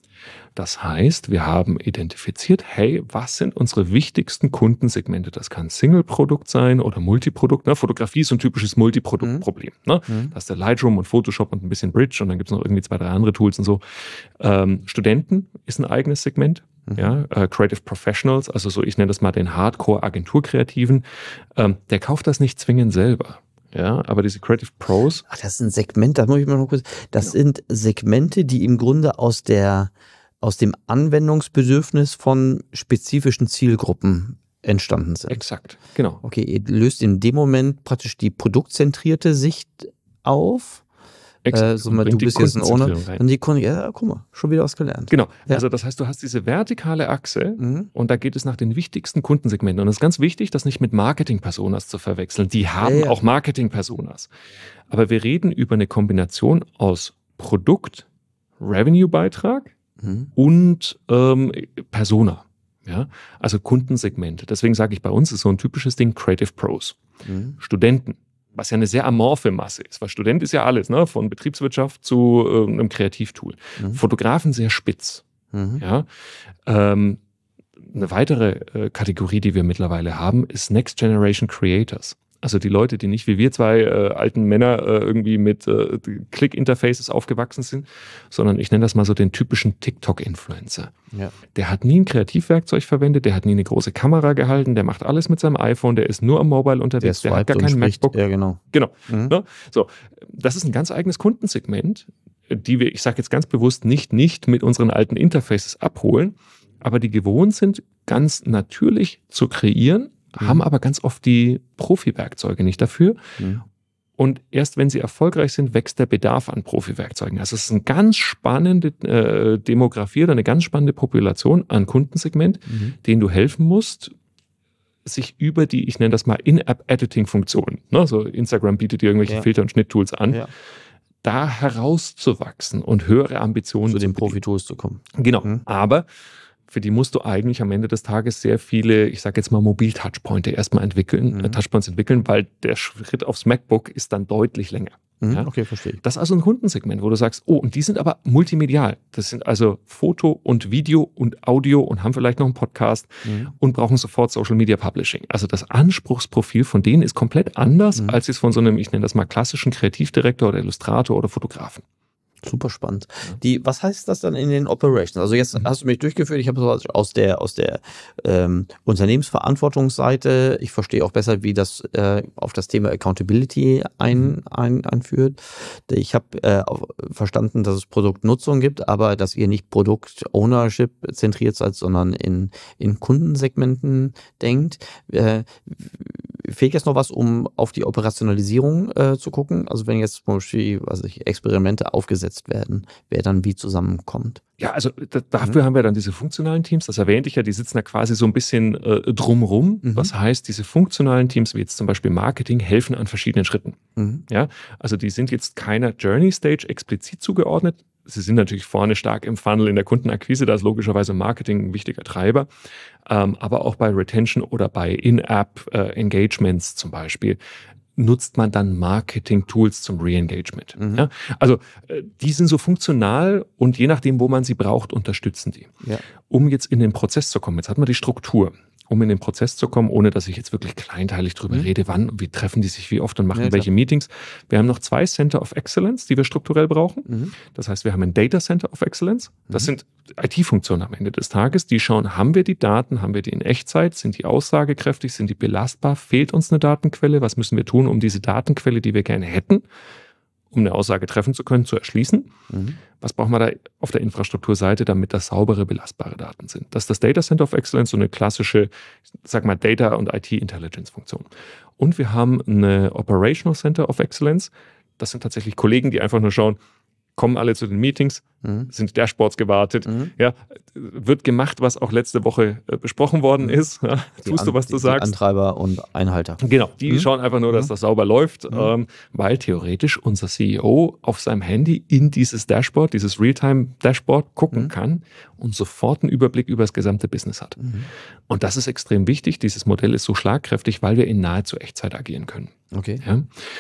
Das heißt, wir haben identifiziert, hey, was sind unsere wichtigsten Kundensegmente? Das kann Single-Produkt sein oder Multiprodukt. Ne? Fotografie ist so ein typisches Multiproduktproblem. Ne? Mhm. Da ist der Lightroom und Photoshop und ein bisschen Bridge und dann gibt es noch irgendwie zwei, drei andere Tools und so. Ähm, Studenten ist ein eigenes Segment. Mhm. Ja, äh, Creative Professionals, also so, ich nenne das mal den Hardcore-Agenturkreativen. Ähm, der kauft das nicht zwingend selber. Ja, aber diese Creative Pros. Ach, das ist ein Segment, da muss ich mal noch kurz. Das Genau. sind Segmente, die im Grunde aus der aus dem Anwendungsbedürfnis von spezifischen Zielgruppen entstanden sind. Exakt, genau. Okay, ihr löst in dem Moment praktisch die produktzentrierte Sicht auf. Äh, so Und mal, du bringt die bist jetzt ein Owner. Kundenzentrierung rein. Und die Kunden, ja, guck mal, schon wieder was gelernt. Genau, Ja. also das heißt, du hast diese vertikale Achse Mhm. und da geht es nach den wichtigsten Kundensegmenten. Und es ist ganz wichtig, das nicht mit Marketing-Personas zu verwechseln. Die haben Ja, ja. auch Marketing-Personas. Aber wir reden über eine Kombination aus Produkt, Revenue-Beitrag Mhm. und ähm, Persona. Ja? Also Kundensegmente. Deswegen sage ich, bei uns ist so ein typisches Ding Creative Pros. Mhm. Studenten, was ja eine sehr amorphe Masse ist, weil Student ist ja alles, ne? Von Betriebswirtschaft zu äh, einem Kreativtool. Mhm. Fotografen sehr spitz. Mhm. Ja? Ähm, eine weitere äh, Kategorie, die wir mittlerweile haben, ist Next Generation Creators. Also die Leute, die nicht wie wir zwei äh, alten Männer äh, irgendwie mit äh, Click-Interfaces aufgewachsen sind, sondern ich nenne das mal so den typischen TikTok-Influencer. Ja. Der hat nie ein Kreativwerkzeug verwendet, der hat nie eine große Kamera gehalten, der macht alles mit seinem iPhone, der ist nur am Mobile Der unterwegs, der, hat swiped gar und kein spricht. MacBook. Ja, genau. Genau. Mhm. Ne? So, das ist ein ganz eigenes Kundensegment, die wir, ich sage jetzt ganz bewusst, nicht, nicht mit unseren alten Interfaces abholen, aber die gewohnt sind, ganz natürlich zu kreieren, Mhm. haben aber ganz oft die Profi-Werkzeuge nicht dafür. Mhm. Und erst wenn sie erfolgreich sind, wächst der Bedarf an Profi-Werkzeugen. Also es ist eine ganz spannende äh, Demografie oder eine ganz spannende Population an Kundensegment, Mhm. denen du helfen musst, sich über die, ich nenne das mal In-App-Editing-Funktionen, ne? So Instagram bietet dir irgendwelche Ja. Filter und Schnitttools an, Ja. da herauszuwachsen und höhere Ambitionen Zu den bedienen. Profi-Tools zu kommen. Genau, Mhm. aber für die musst du eigentlich am Ende des Tages sehr viele, ich sage jetzt mal Mobil-Touchpointe erstmal entwickeln, Mhm. äh, Touchpoints entwickeln, weil der Schritt aufs MacBook ist dann deutlich länger. Mhm. Ja. Okay, verstehe ich. Das ist also ein Kundensegment, wo du sagst, oh, und die sind aber multimedial. Das sind also Foto und Video und Audio und haben vielleicht noch einen Podcast Mhm. und brauchen sofort Social Media Publishing. Also das Anspruchsprofil von denen ist komplett anders Mhm. als es von so einem, ich nenne das mal klassischen Kreativdirektor oder Illustrator oder Fotografen. Super spannend. Die, was heißt das dann in den Operations? Also jetzt hast du mich durchgeführt, ich habe so aus der, aus der ähm, Unternehmensverantwortungsseite, ich verstehe auch besser, wie das äh, auf das Thema Accountability ein, ein, einführt. Ich habe äh, auch verstanden, dass es Produktnutzung gibt, aber dass ihr nicht Produkt-Ownership zentriert seid, sondern in, in Kundensegmenten denkt. Äh, fehlt jetzt noch was, um auf die Operationalisierung äh, zu gucken? Also wenn jetzt zum Beispiel, was weiß ich, Experimente aufgesetzt werden, wer dann wie zusammenkommt. Ja, also da, dafür mhm. haben wir dann diese funktionalen Teams, das erwähnte ich ja, die sitzen da quasi so ein bisschen äh, drumrum. Mhm. Was heißt, diese funktionalen Teams, wie jetzt zum Beispiel Marketing, helfen an verschiedenen Schritten. Mhm. Ja, also die sind jetzt keiner Journey Stage explizit zugeordnet. Sie sind natürlich vorne stark im Funnel in der Kundenakquise, da ist logischerweise Marketing ein wichtiger Treiber. Ähm, aber auch bei Retention oder bei In-App-Engagements äh, zum Beispiel nutzt man dann Marketing-Tools zum Re-Engagement. Mhm. Ja, also äh, die sind so funktional und je nachdem, wo man sie braucht, unterstützen die. Ja. Um jetzt in den Prozess zu kommen, jetzt hat man die Struktur. Um in den Prozess zu kommen, ohne dass ich jetzt wirklich kleinteilig drüber Mhm. rede, wann, wie treffen die sich, wie oft und machen Ja, welche Meetings. Wir haben noch zwei Center of Excellence, die wir strukturell brauchen. Mhm. Das heißt, wir haben ein Data Center of Excellence. Das Mhm. sind I T-Funktion am Ende des Tages, die schauen, haben wir die Daten, haben wir die in Echtzeit, sind die aussagekräftig, sind die belastbar, fehlt uns eine Datenquelle, was müssen wir tun, um diese Datenquelle, die wir gerne hätten, um eine Aussage treffen zu können, zu erschließen. Mhm. Was brauchen wir da auf der Infrastrukturseite, damit das saubere, belastbare Daten sind? Das ist das Data Center of Excellence, so eine klassische, sag mal, Data- und I T-Intelligence-Funktion. Und wir haben eine Operational Center of Excellence. Das sind tatsächlich Kollegen, die einfach nur schauen, kommen alle zu den Meetings, mhm. sind Dashboards gewartet, mhm. ja, wird gemacht, was auch letzte Woche äh, besprochen worden ist. Ja, tust An, du, was die, du sagst. Die Antreiber und Einhalter. Genau, die mhm. schauen einfach nur, dass mhm. das sauber läuft, mhm. ähm, weil theoretisch unser C E O auf seinem Handy in dieses Dashboard, dieses Realtime-Dashboard gucken mhm. kann und sofort einen Überblick über das gesamte Business hat. Mhm. Und das ist extrem wichtig. Dieses Modell ist so schlagkräftig, weil wir in nahezu Echtzeit agieren können. Okay. Ja?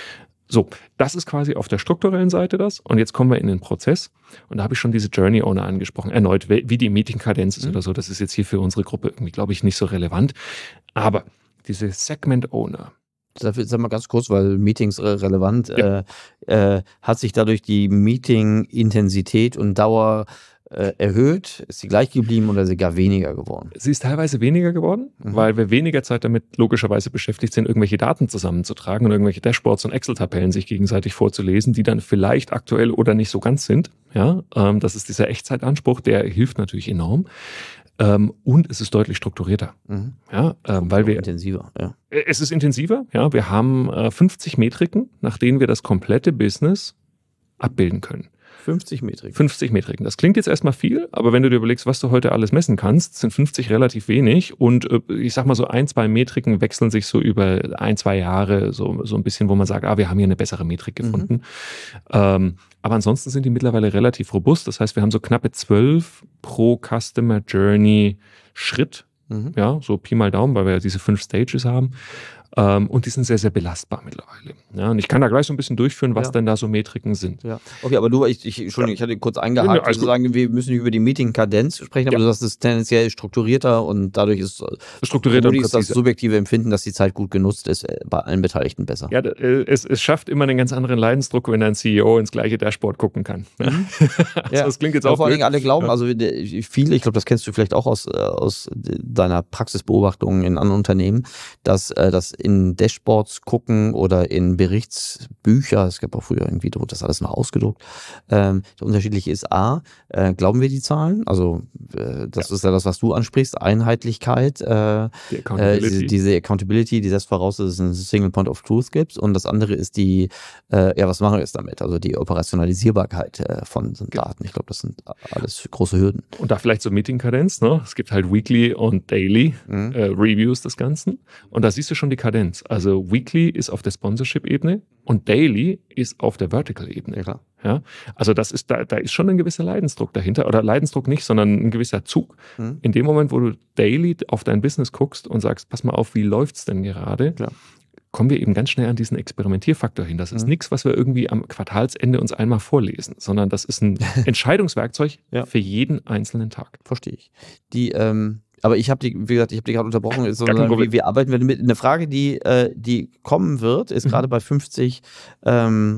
So, das ist quasi auf der strukturellen Seite das. Und jetzt kommen wir in den Prozess. Und da habe ich schon diese Journey Owner angesprochen. Erneut, wie die Meeting-Kadenz ist mhm. oder so. Das ist jetzt hier für unsere Gruppe irgendwie, glaube ich, nicht so relevant. Aber diese Segment Owner. Dafür sag mal ganz kurz, weil Meetings äh, relevant. Ja. Äh, äh, hat sich dadurch die Meeting-Intensität und Dauer äh, erhöht? Ist sie gleich geblieben oder ist sie gar weniger geworden? Sie ist teilweise weniger geworden, mhm. weil wir weniger Zeit damit logischerweise beschäftigt sind, irgendwelche Daten zusammenzutragen und irgendwelche Dashboards und Excel-Tabellen sich gegenseitig vorzulesen, die dann vielleicht aktuell oder nicht so ganz sind. Ja, ähm, das ist dieser Echtzeitanspruch, der hilft natürlich enorm. Ähm, und es ist deutlich strukturierter. Mhm. Ja, ähm, weil wir intensiver, ja. Es ist intensiver, ja. Wir haben äh, fünfzig Metriken, nach denen wir das komplette Business abbilden können. fünfzig Metriken. fünfzig Metriken. Das klingt jetzt erstmal viel, aber wenn du dir überlegst, was du heute alles messen kannst, sind fünfzig relativ wenig. Und äh, ich sag mal so ein, zwei Metriken wechseln sich so über ein, zwei Jahre so, so ein bisschen, wo man sagt, ah, wir haben hier eine bessere Metrik gefunden. Mhm. Ähm, aber ansonsten sind die mittlerweile relativ robust. Das heißt, wir haben so knappe zwölf pro Customer Journey Schritt. Mhm. Ja, so Pi mal Daumen, weil wir ja diese fünf Stages haben. Ähm, und die sind sehr, sehr belastbar mittlerweile. Ja, und ich kann da gleich so ein bisschen durchführen, was ja. denn da so Metriken sind. Ja. Okay, aber du, ich, ich, Entschuldigung, ich hatte kurz eingehakt, ja, also sagen, wir müssen nicht über die Meeting-Kadenz sprechen, aber ja. du sagst, es ist tendenziell strukturierter und dadurch ist, strukturierter und ist das subjektive Empfinden, dass die Zeit gut genutzt ist, bei allen Beteiligten besser. Ja, es, es schafft immer einen ganz anderen Leidensdruck, wenn ein C E O ins gleiche Dashboard gucken kann. Mhm. also ja. Das klingt jetzt aber auch vor allen Dingen alle glauben, ja. also viele, ich glaube, das kennst du vielleicht auch aus, aus deiner Praxisbeobachtung in anderen Unternehmen, dass das in Dashboards gucken oder in Berichtsbücher, es gab auch früher irgendwie, wurde das alles noch ausgedruckt. Ähm, der unterschiedliche ist A, äh, glauben wir die Zahlen? Also äh, das ja. ist ja das, was du ansprichst, Einheitlichkeit, äh, die Accountability. Äh, diese, diese Accountability, die setzt voraus, dass es einen Single Point of Truth gibt und das andere ist die, äh, ja, was machen wir jetzt damit? Also die Operationalisierbarkeit äh, von so Daten. Ich glaube, das sind alles große Hürden. Und da vielleicht so Meeting-Kadenz, ne? Es gibt halt Weekly und Daily mhm. äh, Reviews des Ganzen und da siehst du schon die Kadenz. Also Weekly ist auf der Sponsorship-Ebene und Daily ist auf der Vertical-Ebene. Ja. Ja, also das ist, da, da ist schon ein gewisser Leidensdruck dahinter. Oder Leidensdruck nicht, sondern ein gewisser Zug. Mhm. In dem Moment, wo du daily auf dein Business guckst und sagst, pass mal auf, wie läuft's denn gerade? Klar. Kommen wir eben ganz schnell an diesen Experimentierfaktor hin. Das ist mhm. nichts, was wir irgendwie am Quartalsende uns einmal vorlesen, sondern das ist ein Entscheidungswerkzeug ja. für jeden einzelnen Tag. Verstehe ich. Die, ähm Aber ich habe die, wie gesagt, ich habe die gerade unterbrochen. Sondern wie, wie arbeiten wir damit? Eine Frage, die, äh, die kommen wird, ist mhm. gerade bei fünfzig, ähm,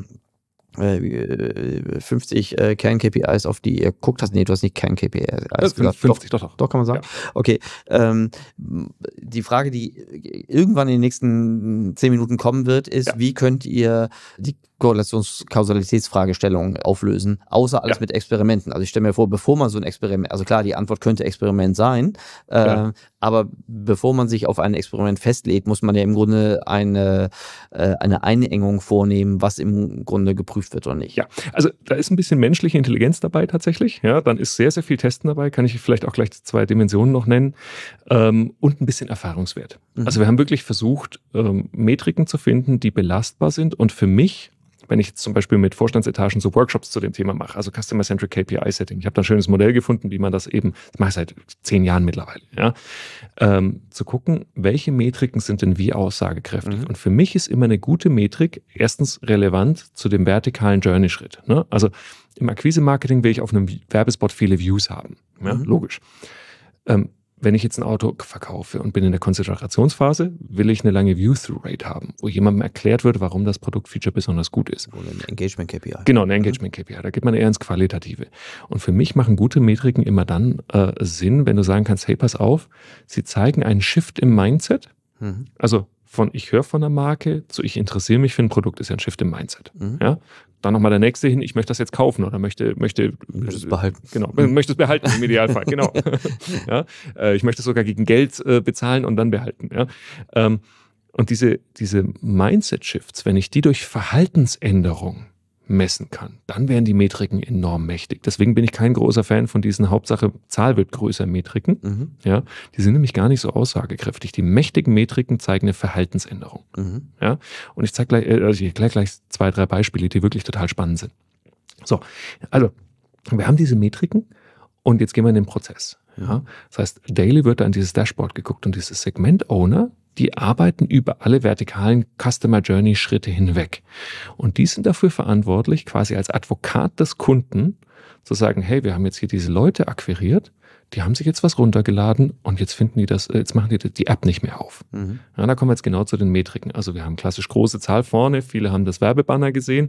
äh, fünfzig äh, Kern-K P Is, auf die ihr guckt hast. Nee, du hast nicht Kern-K P Is äh, gesagt. fünfzig, doch, doch, doch. Doch, kann man sagen. Ja. Okay. Ähm, die Frage, die irgendwann in den nächsten zehn Minuten kommen wird, ist, ja. wie könnt ihr die Korrelations-Kausalitätsfragestellung auflösen, außer alles ja. mit Experimenten. Also ich stelle mir vor, bevor man so ein Experiment, also klar, die Antwort könnte Experiment sein, äh, ja. aber bevor man sich auf ein Experiment festlegt, muss man ja im Grunde eine, äh, eine Einengung vornehmen, was im Grunde geprüft wird oder nicht. Ja, also da ist ein bisschen menschliche Intelligenz dabei tatsächlich. Ja, dann ist sehr, sehr viel Testen dabei, kann ich vielleicht auch gleich zwei Dimensionen noch nennen ähm, und ein bisschen Erfahrungswert. Mhm. Also wir haben wirklich versucht, ähm, Metriken zu finden, die belastbar sind und für mich, wenn ich jetzt zum Beispiel mit Vorstandsetagen so Workshops zu dem Thema mache, also Customer-Centric K P I-Setting. Ich habe da ein schönes Modell gefunden, wie man das eben, das mache ich seit zehn Jahren mittlerweile, ja, ähm, zu gucken, welche Metriken sind denn wie aussagekräftig. Mhm. Und für mich ist immer eine gute Metrik erstens relevant zu dem vertikalen Journey-Schritt. Ne? Also im Akquise-Marketing will ich auf einem Werbespot viele Views haben. Ja, mhm. Logisch. Ähm, wenn ich jetzt ein Auto verkaufe und bin in der Konsiderationsphase, will ich eine lange View-Through-Rate haben, wo jemandem erklärt wird, warum das Produktfeature besonders gut ist. Oder ein Engagement-K P I. Genau, ein Engagement-K P I. Da geht man eher ins Qualitative. Und für mich machen gute Metriken immer dann äh, Sinn, wenn du sagen kannst, hey, pass auf, sie zeigen einen Shift im Mindset. Mhm. Also von ich höre von der Marke zu ich interessiere mich für ein Produkt ist ja ein Shift im Mindset. Mhm. Ja? Dann nochmal der nächste hin, ich möchte das jetzt kaufen oder möchte, möchte möchte es behalten. Genau, möchte es behalten im Idealfall, genau. Ja? Ich möchte es sogar gegen Geld äh, bezahlen und dann behalten. Ja? Ähm, und diese, diese Mindset-Shifts, wenn ich die durch Verhaltensänderung messen kann, dann wären die Metriken enorm mächtig. Deswegen bin ich kein großer Fan von diesen Hauptsache Zahl wird größer Metriken. Mhm. Ja, die sind nämlich gar nicht so aussagekräftig. Die mächtigen Metriken zeigen eine Verhaltensänderung. Mhm. Ja, und ich zeige gleich, also ich erkläre gleich zwei, drei Beispiele, die wirklich total spannend sind. So, also wir haben diese Metriken und jetzt gehen wir in den Prozess. Ja, das heißt, daily wird da an dieses Dashboard geguckt und diese Segment-Owner, die arbeiten über alle vertikalen Customer Journey Schritte hinweg. Und die sind dafür verantwortlich, quasi als Advokat des Kunden zu sagen, hey, wir haben jetzt hier diese Leute akquiriert, die haben sich jetzt was runtergeladen und jetzt finden die das, jetzt machen die die App nicht mehr auf. Mhm. Ja, da kommen wir jetzt genau zu den Metriken. Also wir haben klassisch große Zahl vorne, viele haben das Werbebanner gesehen,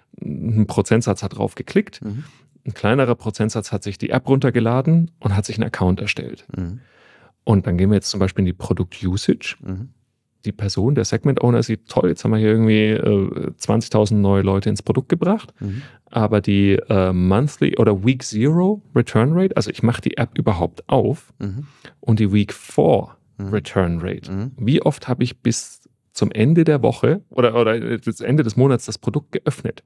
ein Prozentsatz hat drauf geklickt, mhm. ein kleinerer Prozentsatz hat sich die App runtergeladen und hat sich einen Account erstellt. Mhm. Und dann gehen wir jetzt zum Beispiel in die Produkt-Usage. Mhm. Die Person, der Segment-Owner sieht, toll, jetzt haben wir hier irgendwie äh, zwanzigtausend neue Leute ins Produkt gebracht. Mhm. Aber die äh, Monthly oder Week Zero Return Rate, also ich mache die App überhaupt auf mhm. und die Week Four mhm. Return Rate. Mhm. Wie oft habe ich bis zum Ende der Woche oder, oder das Ende des Monats das Produkt geöffnet?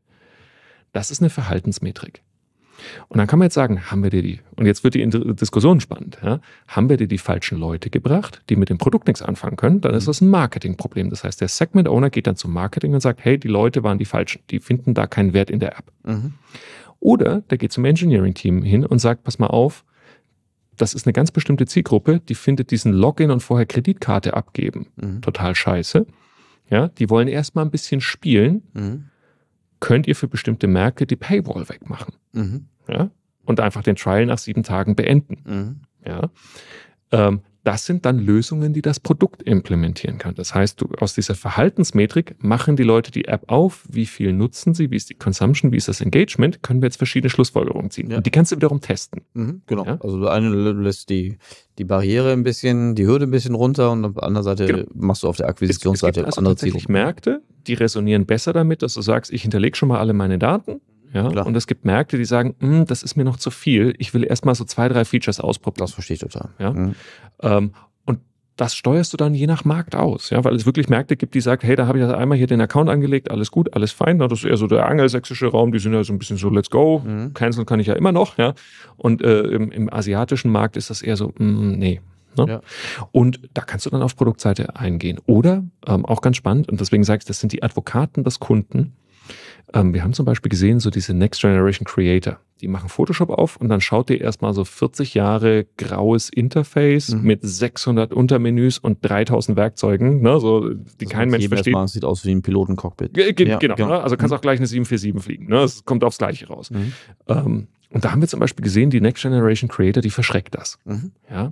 Das ist eine Verhaltensmetrik. Und dann kann man jetzt sagen, haben wir dir die, und jetzt wird die Diskussion spannend, ja, haben wir dir die falschen Leute gebracht, die mit dem Produkt nichts anfangen können, dann ist das ein Marketingproblem. Das heißt, der Segment Owner geht dann zum Marketing und sagt, hey, die Leute waren die falschen, die finden da keinen Wert in der App. Mhm. Oder der geht zum Engineering-Team hin und sagt, pass mal auf, das ist eine ganz bestimmte Zielgruppe, die findet diesen Login und vorher Kreditkarte abgeben. Mhm. Total scheiße. Ja, die wollen erstmal ein bisschen spielen. Mhm. Könnt ihr für bestimmte Märkte die Paywall wegmachen. Mhm. Ja? Und einfach den Trial nach sieben Tagen beenden. Mhm. Ja? Ähm, das sind dann Lösungen, die das Produkt implementieren kann. Das heißt, du, aus dieser Verhaltensmetrik machen die Leute die App auf, wie viel nutzen sie, wie ist die Consumption, wie ist das Engagement, können wir jetzt verschiedene Schlussfolgerungen ziehen. Ja. Und die kannst du wiederum testen. Mhm, genau. Ja? Also der eine lässt die, die Barriere ein bisschen, die Hürde ein bisschen runter und auf der anderen Seite genau. machst du auf der Akquisitionsseite es, es gibt also andere tatsächlich Zielgruppen. Märkte, die resonieren besser damit, dass du sagst, ich hinterlege schon mal alle meine Daten. Ja, und es gibt Märkte, die sagen, das ist mir noch zu viel, ich will erstmal so zwei, drei Features ausprobieren. Das verstehe ich total. Ja? Mhm. Ähm, und das steuerst du dann je nach Markt aus, ja, weil es wirklich Märkte gibt, die sagen, hey, da habe ich einmal hier den Account angelegt, alles gut, alles fein. Das ist eher so der angelsächsische Raum, die sind ja so ein bisschen so, let's go, mhm. canceln kann ich ja immer noch. Ja. Und äh, im, im asiatischen Markt ist das eher so, mm, nee. Ne? Ja. Und da kannst du dann auf Produktseite eingehen. Oder, ähm, auch ganz spannend, und deswegen sage ich, das sind die Advokaten des Kunden. Ähm, wir haben zum Beispiel gesehen, so diese Next Generation Creator, die machen Photoshop auf und dann schaut dir erstmal so vierzig Jahre graues Interface mhm. mit sechshundert Untermenüs und dreitausend Werkzeugen, ne, so, die also kein Mensch versteht. Mal, sieht aus wie ein Pilotencockpit. Ge- ge- ja, genau, genau. Ne? Also kannst mhm. auch gleich eine sieben vier sieben fliegen, ne? Das kommt aufs Gleiche raus. Mhm. Ähm, und da haben wir zum Beispiel gesehen, die Next Generation Creator, die verschreckt das. Mhm. Ja.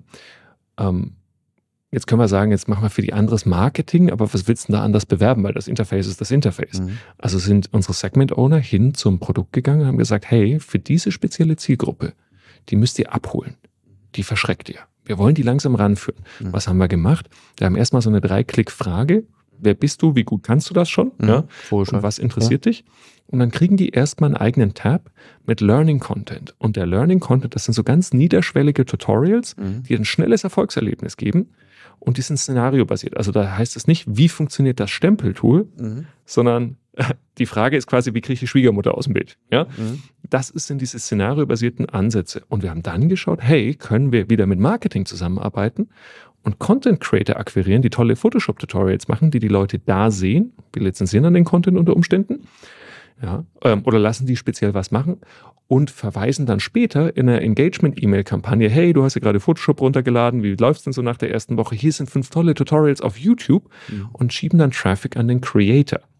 Ähm, Jetzt können wir sagen, jetzt machen wir für die anderes Marketing, aber was willst du denn da anders bewerben? Weil das Interface ist das Interface. Mhm. Also sind unsere Segment-Owner hin zum Produkt gegangen und haben gesagt, hey, für diese spezielle Zielgruppe, die müsst ihr abholen. Die verschreckt ihr. Wir wollen die langsam ranführen. Mhm. Was haben wir gemacht? Wir haben erstmal so eine Drei-Klick-Frage. Wer bist du? Wie gut kannst du das schon? Mhm. Ja? Und was interessiert ja. dich? Und dann kriegen die erstmal einen eigenen Tab mit Learning Content. Und der Learning Content, das sind so ganz niederschwellige Tutorials, mhm. die ein schnelles Erfolgserlebnis geben. Und die sind szenariobasiert. Also da heißt es nicht, wie funktioniert das Stempeltool, mhm. sondern die Frage ist quasi, wie kriege ich die Schwiegermutter aus dem Bild? Ja? Mhm. Das sind diese szenariobasierten Ansätze. Und wir haben dann geschaut, hey, können wir wieder mit Marketing zusammenarbeiten und Content Creator akquirieren, die tolle Photoshop-Tutorials machen, die die Leute da sehen. Wir lizenzieren dann den Content unter Umständen. Ja, ähm, oder lassen die speziell was machen und verweisen dann später in einer Engagement-E-Mail-Kampagne, hey, du hast ja gerade Photoshop runtergeladen, wie läuft's denn so nach der ersten Woche? Hier sind fünf tolle Tutorials auf YouTube mhm. und schieben dann Traffic an den Creator.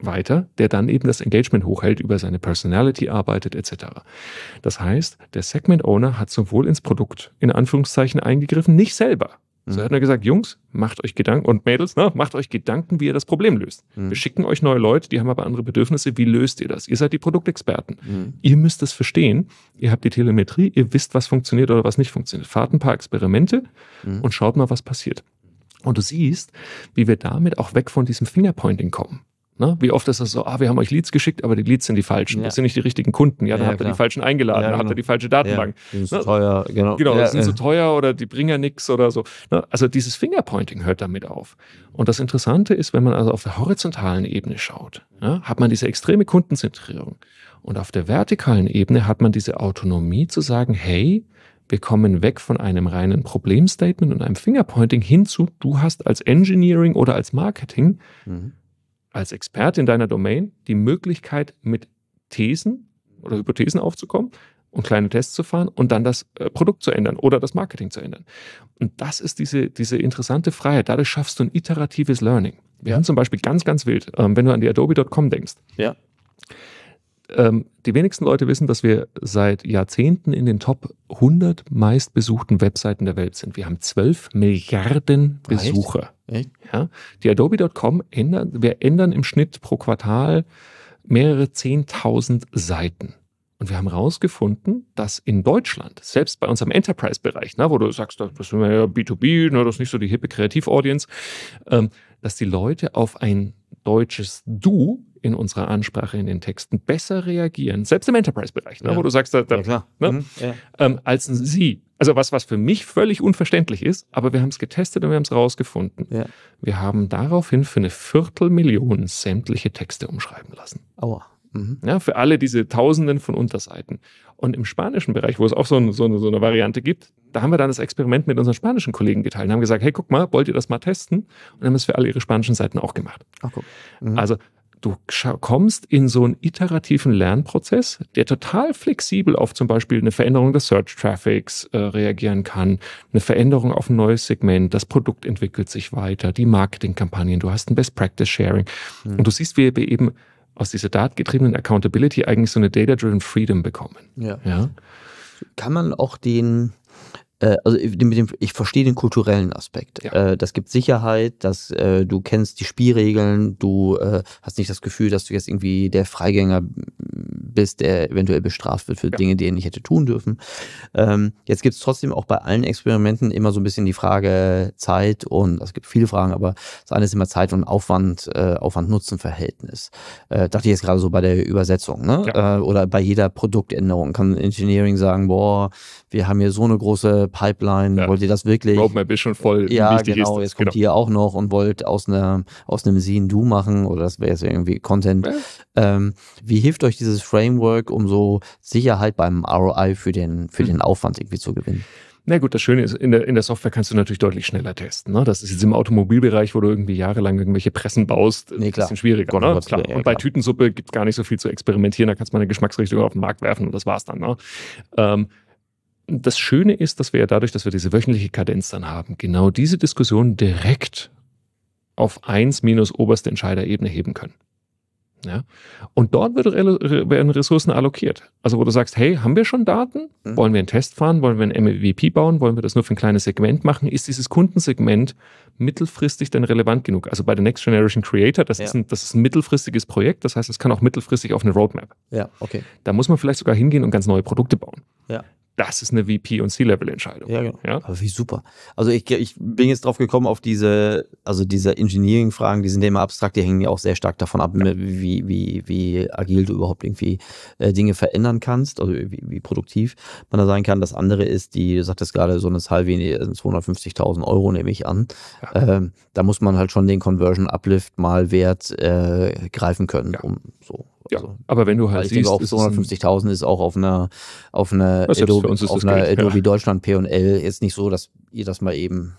weiter, der dann eben das Engagement hochhält, über seine Personality arbeitet et cetera. Das heißt, der Segment Owner hat sowohl ins Produkt in Anführungszeichen eingegriffen, nicht selber. So hat er gesagt, Jungs, macht euch Gedanken und Mädels, ne, macht euch Gedanken, wie ihr das Problem löst. Mhm. Wir schicken euch neue Leute, die haben aber andere Bedürfnisse. Wie löst ihr das? Ihr seid die Produktexperten. Mhm. Ihr müsst es verstehen. Ihr habt die Telemetrie, ihr wisst, was funktioniert oder was nicht funktioniert. Fahrt ein paar Experimente mhm. und schaut mal, was passiert. Und du siehst, wie wir damit auch weg von diesem Fingerpointing kommen. Ne? Wie oft ist das so, ah, wir haben euch Leads geschickt, aber die Leads sind die falschen. Ja. Das sind nicht die richtigen Kunden. Ja, dann ja, habt ihr die falschen eingeladen, ja, dann genau. habt ihr die falsche Datenbank. Ja, die sind zu teuer, genau. Genau, ja, die sind ja. zu teuer oder die bringen ja nichts oder so. Ne? Also dieses Fingerpointing hört damit auf. Und das Interessante ist, wenn man also auf der horizontalen Ebene schaut, ja, hat man diese extreme Kundenzentrierung. Und auf der vertikalen Ebene hat man diese Autonomie zu sagen, hey, wir kommen weg von einem reinen Problemstatement und einem Fingerpointing hin zu, du hast als Engineering oder als Marketing mhm. als Experte in deiner Domain die Möglichkeit, mit Thesen oder Hypothesen aufzukommen und kleine Tests zu fahren und dann das äh, Produkt zu ändern oder das Marketing zu ändern. Und das ist diese, diese interessante Freiheit. Dadurch schaffst du ein iteratives Learning. Wir ja. haben zum Beispiel ganz, ganz wild, ähm, wenn du an die Adobe Punkt com denkst. Ja. Ähm, die wenigsten Leute wissen, dass wir seit Jahrzehnten in den Top hundert meistbesuchten Webseiten der Welt sind. Wir haben zwölf Milliarden Besucher. Echt? Ja? Die Adobe Punkt com ändern, wir ändern im Schnitt pro Quartal mehrere zehntausend Seiten. Und wir haben herausgefunden, dass in Deutschland, selbst bei unserem Enterprise-Bereich, ne, wo du sagst, das sind wir ja B zwei B, ne, das ist nicht so die hippe Kreativ-Audience, ähm, dass die Leute auf ein deutsches Du in unserer Ansprache in den Texten besser reagieren, selbst im Enterprise-Bereich, ne, ja. wo du sagst, da, da, ja, klar. ne, Mhm. Ja. ähm, als ein Sie. Also was, was für mich völlig unverständlich ist, aber wir haben es getestet und wir haben es rausgefunden. Ja. Wir haben daraufhin für eine Viertelmillion sämtliche Texte umschreiben lassen. Aua. Mhm. Ja, für alle diese Tausenden von Unterseiten. Und im spanischen Bereich, wo es auch so eine, so eine, so eine Variante gibt, da haben wir dann das Experiment mit unseren spanischen Kollegen geteilt und haben gesagt, hey, guck mal, wollt ihr das mal testen? Und haben es für alle ihre spanischen Seiten auch gemacht. Ach, guck. Mhm. Also du kommst in so einen iterativen Lernprozess, der total flexibel auf zum Beispiel eine Veränderung des Search-Traffics äh, reagieren kann, eine Veränderung auf ein neues Segment, das Produkt entwickelt sich weiter, die Marketingkampagnen, du hast ein Best-Practice-Sharing. Mhm. Und du siehst, wie wir eben aus dieser datengetriebenen Accountability eigentlich so eine Data-Driven Freedom bekommen. Ja. Ja? Kann man auch den, äh, also mit dem, ich verstehe den kulturellen Aspekt. Ja. Äh, das gibt Sicherheit, dass äh, du kennst die Spielregeln, du äh, hast nicht das Gefühl, dass du jetzt irgendwie der Freigänger bist, der eventuell bestraft wird für Ja. Dinge, die er nicht hätte tun dürfen. Ähm, jetzt gibt es trotzdem auch bei allen Experimenten immer so ein bisschen die Frage Zeit und, also es gibt viele Fragen, aber das eine ist immer Zeit und Aufwand, äh, Aufwand-Nutzen-Verhältnis. Äh, dachte ich jetzt gerade so bei der Übersetzung, ne? Ja. Äh, oder bei jeder Produktänderung kann Engineering sagen, boah, wir haben hier so eine große Pipeline, Ja. wollt ihr das wirklich? Roadmap ist schon voll. wie Ja, wichtig genau, ist das? jetzt kommt Genau. ihr auch noch und wollt aus, einer, aus einem See-and-Do machen oder das wäre jetzt irgendwie Content. Ja. Ähm, wie hilft euch dieses Framework, um so Sicherheit beim R O I für den, für Hm. den Aufwand irgendwie zu gewinnen? Na gut, das Schöne ist, in der, in der Software kannst du natürlich deutlich schneller testen. Ne? Das ist jetzt im Automobilbereich, wo du irgendwie jahrelang irgendwelche Pressen baust, Nee, ein klar. bisschen schwieriger. Gott, Ne? Gott, Klar. ja, Und bei klar. Tütensuppe gibt es gar nicht so viel zu experimentieren, da kannst du mal eine Geschmacksrichtung auf den Markt werfen und das war's dann. Ne? Ähm, das Schöne ist, dass wir ja dadurch, dass wir diese wöchentliche Kadenz dann haben, genau diese Diskussion direkt auf eins minus oberste Entscheiderebene heben können. Ja? Und dort wird, werden Ressourcen allokiert. Also wo du sagst, hey, haben wir schon Daten? Mhm. Wollen wir einen Test fahren? Wollen wir ein M V P bauen? Wollen wir das nur für ein kleines Segment machen? Ist dieses Kundensegment mittelfristig denn relevant genug? Also bei der Next Generation Creator, das, Ja. ist ein, das ist ein mittelfristiges Projekt. Das heißt, es kann auch mittelfristig auf eine Roadmap. Ja, okay. Da muss man vielleicht sogar hingehen und ganz neue Produkte bauen. Ja. Das ist eine V P- und C-Level-Entscheidung. Ja, genau. Ja? Aber wie super. Also ich, ich bin jetzt drauf gekommen auf diese, also diese Engineering-Fragen, die sind ja immer abstrakt, die hängen ja auch sehr stark davon ab, Ja. wie, wie, wie agil du überhaupt irgendwie äh, Dinge verändern kannst, also wie, wie produktiv man da sein kann. Das andere ist, die, du sagtest gerade, so eine Zahl wie zweihundertfünfzigtausend Euro nehme ich an. Ja. Ähm, da muss man halt schon den Conversion Uplift mal Wert äh, greifen können, Ja. um so. Ja, Also, aber wenn du weil halt ich siehst, denke auch ist es ein- zweihundertfünfzigtausend ist auch auf einer auf einer Ja, selbst für Adobe, uns ist auf das einer Geld, Adobe ja. Deutschland P und L jetzt nicht so, dass ihr das mal eben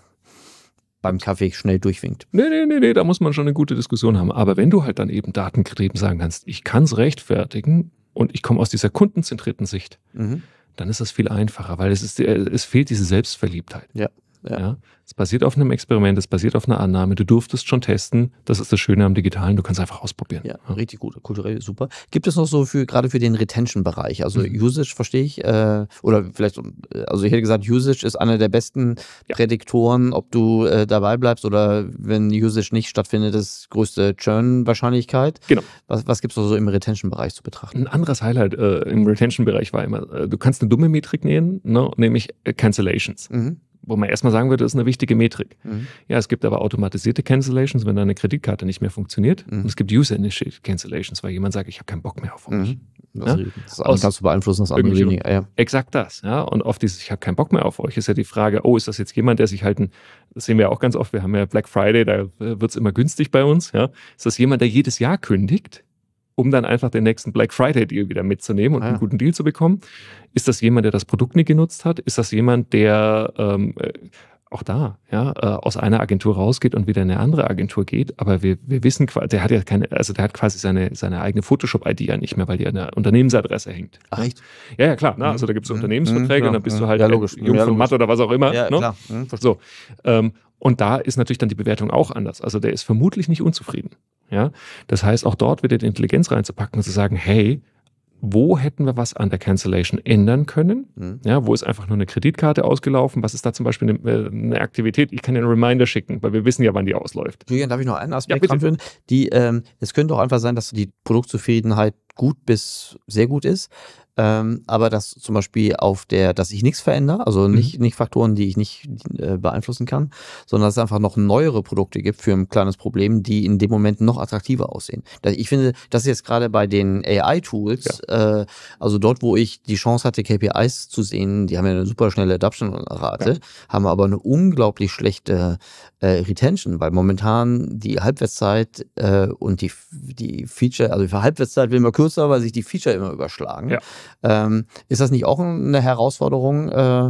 beim Kaffee schnell durchwinkt. Nee, nee, nee, nee, da muss man schon eine gute Diskussion haben. Aber wenn du halt dann eben datengetrieben sagen kannst, ich kann es rechtfertigen und ich komme aus dieser kundenzentrierten Sicht, Mhm. dann ist das viel einfacher, weil es, ist, es fehlt diese Selbstverliebtheit. Ja. Ja. Ja. Es basiert auf einem Experiment, es basiert auf einer Annahme. Du durftest schon testen. Das ist das Schöne am Digitalen. Du kannst einfach ausprobieren. Ja, richtig gut. Kulturell super. Gibt es noch so für, gerade für den Retention-Bereich? Also mhm. Usage verstehe ich, äh, oder vielleicht, also ich hätte gesagt, Usage ist einer der besten ja. Prädiktoren, ob du äh, dabei bleibst oder wenn Usage nicht stattfindet, das größte Churn-Wahrscheinlichkeit. Genau. Was, was gibt es noch so im Retention-Bereich zu betrachten? Ein anderes Highlight äh, im Retention-Bereich war immer, äh, du kannst eine dumme Metrik nehmen, ne, nämlich äh, Cancellations. Mhm. Wo man erstmal sagen würde, das ist eine wichtige Metrik. Mhm. Ja, es gibt aber automatisierte Cancellations, wenn deine Kreditkarte nicht mehr funktioniert. Mhm. Und es gibt User-Initiated Cancellations, weil jemand sagt, ich habe keinen Bock mehr auf euch. Mhm. Das, ja? das eine kannst du beeinflussen, das andere weniger. Ja. Exakt das. Ja? Und oft dieses, ich habe keinen Bock mehr auf euch, ist ja die Frage, oh, ist das jetzt jemand, der sich halt, ein, das sehen wir auch ganz oft, wir haben ja Black Friday, da wird es immer günstig bei uns. Ja? Ist das jemand, der jedes Jahr kündigt, um dann einfach den nächsten Black Friday-Deal wieder mitzunehmen und ah, ja. einen guten Deal zu bekommen? Ist das jemand, der das Produkt nie genutzt hat? Ist das jemand, der ähm, auch da ja, äh, aus einer Agentur rausgeht und wieder in eine andere Agentur geht? Aber wir, wir wissen, der hat ja keine, also der hat quasi seine, seine eigene Photoshop-I D ja nicht mehr, weil die an der Unternehmensadresse hängt. Ach, echt? Ja, ja, klar. Ne? Also da gibt es so Unternehmensverträge mhm, und dann bist du halt ja, logisch. Jung ja, von Matt oder was auch immer. Ja, ne? klar. Mhm, so. Ähm, und da ist natürlich dann die Bewertung auch anders. Also der ist vermutlich nicht unzufrieden. Ja? Das heißt, auch dort wieder die Intelligenz reinzupacken und zu sagen, hey, wo hätten wir was an der Cancellation ändern können? Mhm. Ja, wo ist einfach nur eine Kreditkarte ausgelaufen? Was ist da zum Beispiel eine, eine Aktivität? Ich kann dir einen Reminder schicken, weil wir wissen ja, wann die ausläuft. Julian, darf ich noch einen Aspekt ja, anführen? Die, ähm, es könnte auch einfach sein, dass die Produktzufriedenheit gut bis sehr gut ist. Ähm, aber dass zum Beispiel auf der, dass ich nichts verändere, also nicht, mhm. nicht Faktoren, die ich nicht äh, beeinflussen kann, sondern dass es einfach noch neuere Produkte gibt für ein kleines Problem, die in dem Moment noch attraktiver aussehen. Ich finde, das ist jetzt gerade bei den A I-Tools, ja. äh, also dort, wo ich die Chance hatte, K P Is zu sehen, die haben ja eine super schnelle Adoption-Rate, ja. haben aber eine unglaublich schlechte äh, Retention, weil momentan die Halbwertszeit äh, und die, die Feature, also die Halbwertszeit will immer kürzer, weil sich die Feature immer überschlagen. Ja. Ähm, ist das nicht auch eine Herausforderung? Äh,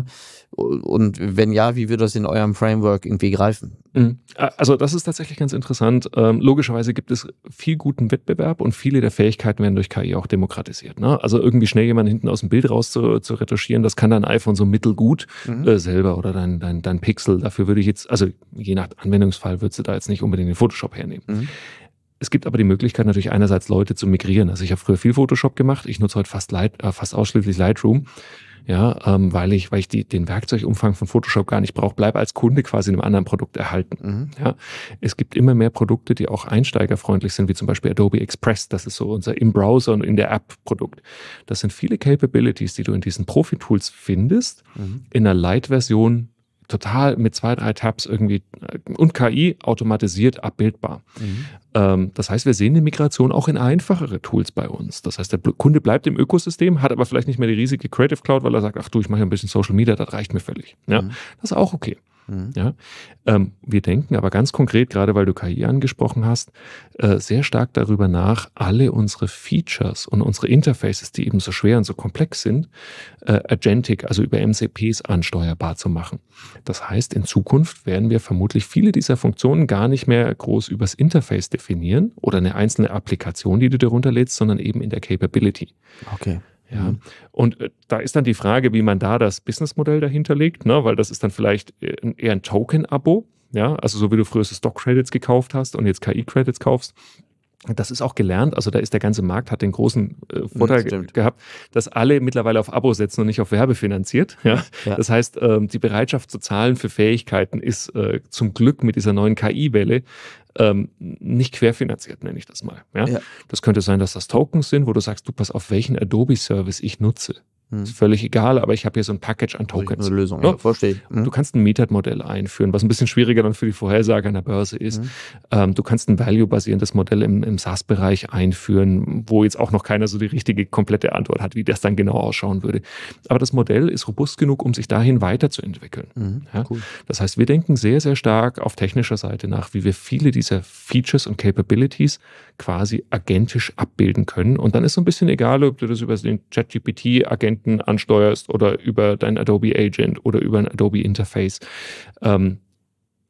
und wenn ja, wie würde das in eurem Framework irgendwie greifen? Also das ist tatsächlich ganz interessant. Ähm, logischerweise gibt es viel guten Wettbewerb und viele der Fähigkeiten werden durch K I auch demokratisiert. Ne? Also irgendwie schnell jemanden hinten aus dem Bild raus zu, zu retuschieren, das kann dein iPhone so mittelgut mhm. äh, selber oder dein, dein, dein Pixel. Dafür würde ich jetzt, also je nach Anwendungsfall würdest du da jetzt nicht unbedingt den Photoshop hernehmen. Mhm. Es gibt aber die Möglichkeit natürlich einerseits Leute zu migrieren. Also ich habe früher viel Photoshop gemacht. Ich nutze heute fast, Light, äh, fast ausschließlich Lightroom, ja, ähm, weil ich, weil ich die, den Werkzeugumfang von Photoshop gar nicht brauche. Bleibe als Kunde quasi in einem anderen Produkt erhalten. Mhm. Ja, es gibt immer mehr Produkte, die auch einsteigerfreundlich sind, wie zum Beispiel Adobe Express. Das ist so unser im Browser und in der App Produkt. Das sind viele Capabilities, die du in diesen Profi-Tools findest, mhm. in einer Light-Version total mit zwei, drei Tabs irgendwie und K I automatisiert abbildbar. Mhm. Ähm, das heißt, wir sehen eine Migration auch in einfachere Tools bei uns. Das heißt, der Kunde bleibt im Ökosystem, hat aber vielleicht nicht mehr die riesige Creative Cloud, weil er sagt, ach du, ich mache ein bisschen Social Media, das reicht mir völlig. Ja, mhm. Das ist auch okay. Mhm. Ja, ähm, wir denken aber ganz konkret, gerade weil du K I angesprochen hast, äh, sehr stark darüber nach, alle unsere Features und unsere Interfaces, die eben so schwer und so komplex sind, äh, agentic, also über M C Ps ansteuerbar zu machen. Das heißt, in Zukunft werden wir vermutlich viele dieser Funktionen gar nicht mehr groß übers Interface definieren oder eine einzelne Applikation, die du dir runterlädst, sondern eben in der Capability. Okay. Ja, und äh, da ist dann die Frage, wie man da das Businessmodell dahinter legt, ne? Weil das ist dann vielleicht eher ein Token-Abo, ja, also so wie du früher Stock-Credits gekauft hast und jetzt K I-Credits kaufst. Das ist auch gelernt, also da ist der ganze Markt, hat den großen äh, Vorteil ge- gehabt, dass alle mittlerweile auf Abo setzen und nicht auf Werbe finanziert. Ja? Ja. Das heißt, ähm, die Bereitschaft zu zahlen für Fähigkeiten ist äh, zum Glück mit dieser neuen K I-Welle ähm, nicht querfinanziert, nenne ich das mal. Ja? Ja. Das könnte sein, dass das Tokens sind, wo du sagst, du pass auf, welchen Adobe-Service ich nutze. Hm. Ist völlig egal, aber ich habe hier so ein Package an Tokens. Eine Lösung, ja, ja, verstehe. Hm. Du kannst ein Metered-Modell einführen, was ein bisschen schwieriger dann für die Vorhersage an der Börse ist. Hm. Ähm, du kannst ein Value-basierendes Modell im, im SaaS-Bereich einführen, wo jetzt auch noch keiner so die richtige, komplette Antwort hat, wie das dann genau ausschauen würde. Aber das Modell ist robust genug, um sich dahin weiterzuentwickeln. Hm. Ja? Cool. Das heißt, wir denken sehr, sehr stark auf technischer Seite nach, wie wir viele dieser Features und Capabilities quasi agentisch abbilden können. Und dann ist so ein bisschen egal, ob du das über den ChatGPT-Agenten ansteuerst oder über dein Adobe Agent oder über ein Adobe Interface. Ähm,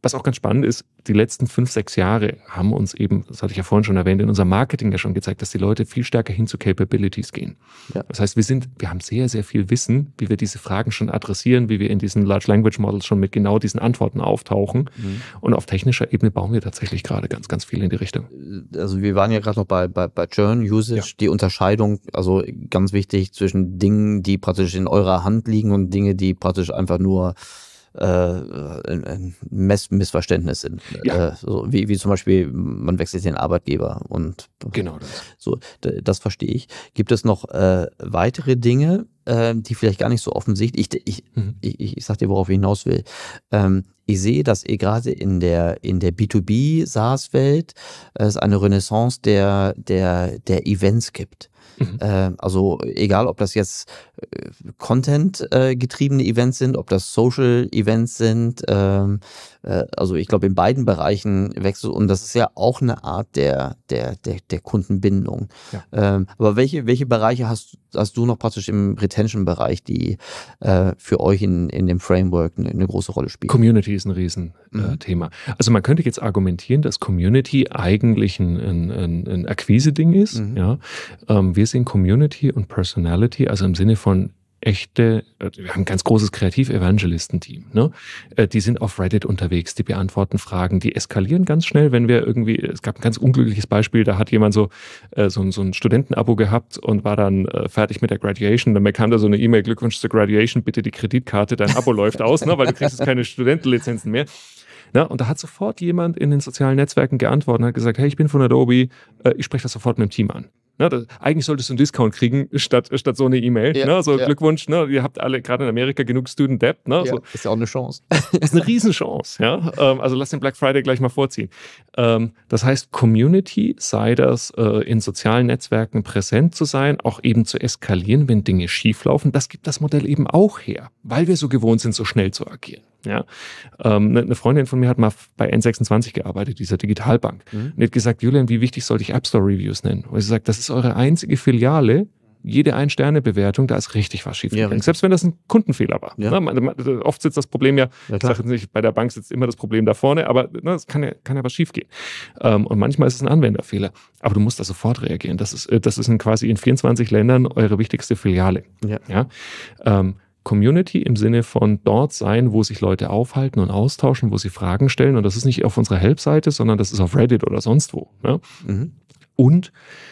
was auch ganz spannend ist, die letzten fünf, sechs Jahre haben uns eben, das hatte ich ja vorhin schon erwähnt, in unserem Marketing ja schon gezeigt, dass die Leute viel stärker hin zu Capabilities gehen. Ja. Das heißt, wir sind, wir haben sehr, sehr viel Wissen, wie wir diese Fragen schon adressieren, wie wir in diesen Large Language Models schon mit genau diesen Antworten auftauchen. Mhm. Und auf technischer Ebene bauen wir tatsächlich gerade ganz, ganz viel in die Richtung. Also wir waren ja gerade noch bei, bei, bei Churn Usage, ja. Die Unterscheidung, also ganz wichtig zwischen Dingen, die praktisch in eurer Hand liegen und Dinge, die praktisch einfach nur Äh, ein Miss- Missverständnis sind. Ja. Äh, so wie, wie zum Beispiel, man wechselt den Arbeitgeber und genau das. So, d- das verstehe ich. Gibt es noch äh, weitere Dinge, äh, die vielleicht gar nicht so offensichtlich, ich, ich, Mhm. ich, ich sag dir, worauf ich hinaus will. Ähm, ich sehe, dass ihr gerade in der, in der B zwei B SaaS-Welt äh, es eine Renaissance der, der, der Events gibt. Mhm. Äh, also egal, ob das jetzt äh, Content-getriebene äh, Events sind, ob das Social-Events sind, ähm, äh, also ich glaube in beiden Bereichen wechselt und das ist ja auch eine Art der, der, der, der Kundenbindung. Ja. Ähm, aber welche, welche Bereiche hast, hast du noch praktisch im Retention-Bereich, die äh, für euch in, in dem Framework eine, eine große Rolle spielen? Community ist ein Riesenthema. Mhm. Äh, Thema. also man könnte jetzt argumentieren, dass Community eigentlich ein, ein, ein, ein Akquise-Ding ist. Mhm. Ja? Ähm, wir sehen Community und Personality, also im Sinne von echte, wir haben ein ganz großes Kreativ-Evangelisten-Team, ne? Die sind auf Reddit unterwegs, die beantworten Fragen, die eskalieren ganz schnell, wenn wir irgendwie, es gab ein ganz unglückliches Beispiel, da hat jemand so, so, ein, so ein Studentenabo gehabt und war dann fertig mit der Graduation, dann bekam da so eine E-Mail, Glückwunsch zur Graduation, bitte die Kreditkarte, dein Abo läuft aus, ne? Weil du kriegst jetzt keine Studentenlizenzen mehr. Ja, und da hat sofort jemand in den sozialen Netzwerken geantwortet und hat gesagt, hey, ich bin von Adobe, ich spreche das sofort mit dem Team an. Ne, das, eigentlich solltest du einen Discount kriegen, statt, statt so eine E-Mail. Ja, ne, so ja. Glückwunsch, ne, ihr habt alle gerade in Amerika genug Student Debt. Ne, Ja, so. ist ja auch eine Chance. Ist eine Riesenchance. Ja? Ähm, also lass den Black Friday gleich mal vorziehen. Ähm, das heißt, Community, sei das äh, in sozialen Netzwerken präsent zu sein, auch eben zu eskalieren, wenn Dinge schieflaufen, das gibt das Modell eben auch her, weil wir so gewohnt sind, so schnell zu agieren. Ja? Ähm, eine Freundin von mir hat mal bei N sechsundzwanzig gearbeitet, dieser Digitalbank. Mhm. Und die hat gesagt, Julian, wie wichtig sollte ich App Store Reviews nennen? Und sie sagt, das ist eure einzige Filiale, jede Ein-Sterne-Bewertung, da ist richtig was schiefgegangen. Ja, Selbst wenn das ein Kundenfehler war. Ja. Ne? Man, man, oft sitzt das Problem ja, Ja, ich sage jetzt nicht, bei der Bank sitzt immer das Problem da vorne, aber ne, es kann ja, kann ja was schiefgehen. Ähm, und manchmal ist es ein Anwenderfehler. Aber du musst da sofort reagieren. Das ist, das ist in quasi in vierundzwanzig Ländern eure wichtigste Filiale. Ja. Ja? Ähm, Community im Sinne von dort sein, wo sich Leute aufhalten und austauschen, wo sie Fragen stellen. Und das ist nicht auf unserer Help-Seite, sondern das ist auf Reddit oder sonst wo. Ne? Mhm. Und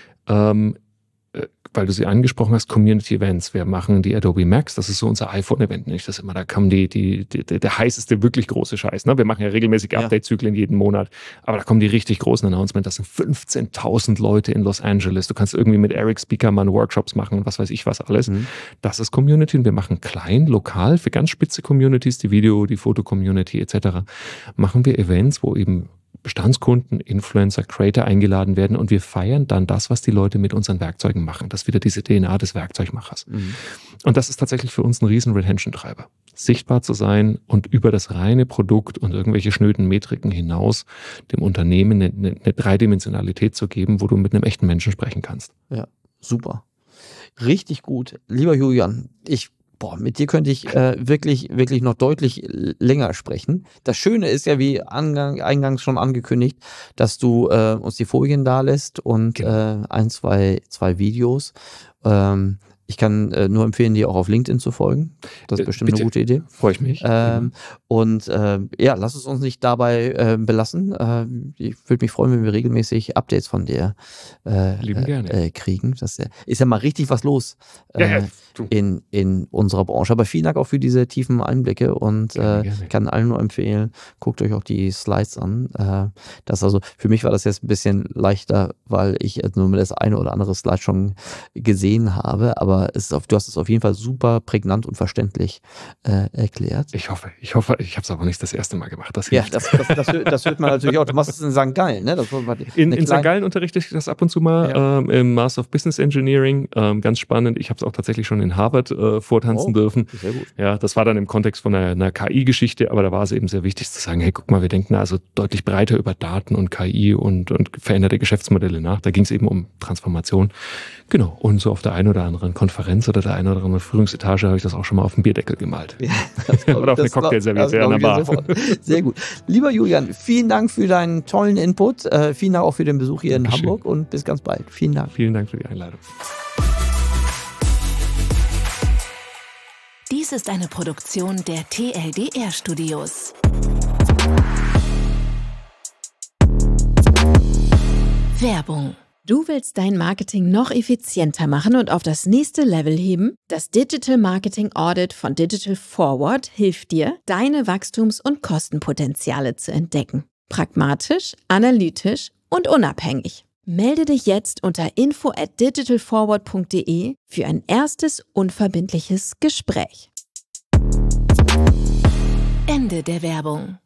ähm, weil du sie angesprochen hast, Community Events. Wir machen die Adobe Max, das ist so unser iPhone-Event, nicht? Das ist immer, da kommen die, die, die, der heißeste, wirklich große Scheiß. Ne? Wir machen ja regelmäßig Update-Zyklen jeden Monat, aber da kommen die richtig großen Announcements. Das sind fünfzehntausend Leute in Los Angeles. Du kannst irgendwie mit Eric Spiekermann Workshops machen und was weiß ich was alles. Mhm. Das ist Community und wir machen klein, lokal, für ganz spitze Communities, die Video-, die Foto-Community et cetera, machen wir Events, wo eben Bestandskunden, Influencer, Creator eingeladen werden und wir feiern dann das, was die Leute mit unseren Werkzeugen machen. Das ist wieder diese D N A des Werkzeugmachers. Mhm. Und das ist tatsächlich für uns ein riesen Retention-Treiber. Sichtbar zu sein und über das reine Produkt und irgendwelche schnöden Metriken hinaus dem Unternehmen eine, eine, eine Dreidimensionalität zu geben, wo du mit einem echten Menschen sprechen kannst. Ja, super. Richtig gut. Lieber Julian, ich Boah, mit dir könnte ich äh, wirklich, wirklich noch deutlich länger sprechen. Das Schöne ist ja, wie angang, eingangs schon angekündigt, dass du äh, uns die Folien da lässt und Genau. äh, ein, zwei, zwei Videos. Ähm, ich kann äh, nur empfehlen, dir auch auf LinkedIn zu folgen. Das ist bestimmt Bitte. eine gute Idee. Freue ich mich. Ähm, Mhm. Und äh, ja, lass es uns nicht dabei äh, belassen. Äh, ich würde mich freuen, wenn wir regelmäßig Updates von dir äh, Lieben gerne. äh, kriegen. Das ist ja, ist ja mal richtig was los Ja, äh, ja, du. in, in unserer Branche. Aber vielen Dank auch für diese tiefen Einblicke und Gerne, äh, gerne. kann allen nur empfehlen, guckt euch auch die Slides an. Äh, das also, für mich war das jetzt ein bisschen leichter, weil ich jetzt nur das eine oder andere Slide schon gesehen habe, aber es ist auf, du hast es auf jeden Fall super prägnant und verständlich äh, erklärt. Ich hoffe, ich hoffe, ich habe es aber nicht das erste Mal gemacht. Das Ja, hilft. das, das, das, hört- das hört man natürlich auch. Du machst es in Sankt Gallen, ne? Das war eine In, in Sankt kleine- Gallen unterrichte ich das ab und zu mal Ja. ähm, im Master of Business Engineering. Ähm, ganz spannend. Ich habe es auch tatsächlich schon in Harvard äh, vortanzen Oh, dürfen. sehr gut. Ja, das war dann im Kontext von einer, einer K I-Geschichte, aber da war es eben sehr wichtig zu sagen, hey, guck mal, wir denken also deutlich breiter über Daten und K I und, und veränderte Geschäftsmodelle nach. Da ging es eben um Transformation. Genau, und so auf der einen oder anderen Konferenz oder der einen oder anderen Führungsetage habe ich das auch schon mal auf den Bierdeckel gemalt. Ja, das glaub, oder auf eine das glaub- Cocktailserviette das an der glaub ich Bar. dir sofort. Sehr gut. Lieber Julian, vielen Dank für deinen tollen Input. Äh, vielen Dank auch für den Besuch hier in Dankeschön. Hamburg und bis ganz bald. Vielen Dank. Vielen Dank für die Einladung. Dies ist eine Produktion der T L D R Studios. Werbung. Du willst dein Marketing noch effizienter machen und auf das nächste Level heben? Das Digital Marketing Audit von Digital Forward hilft dir, deine Wachstums- und Kostenpotenziale zu entdecken. Pragmatisch, analytisch und unabhängig. Melde dich jetzt unter info at digitalforward punkt de für ein erstes unverbindliches Gespräch. Ende der Werbung.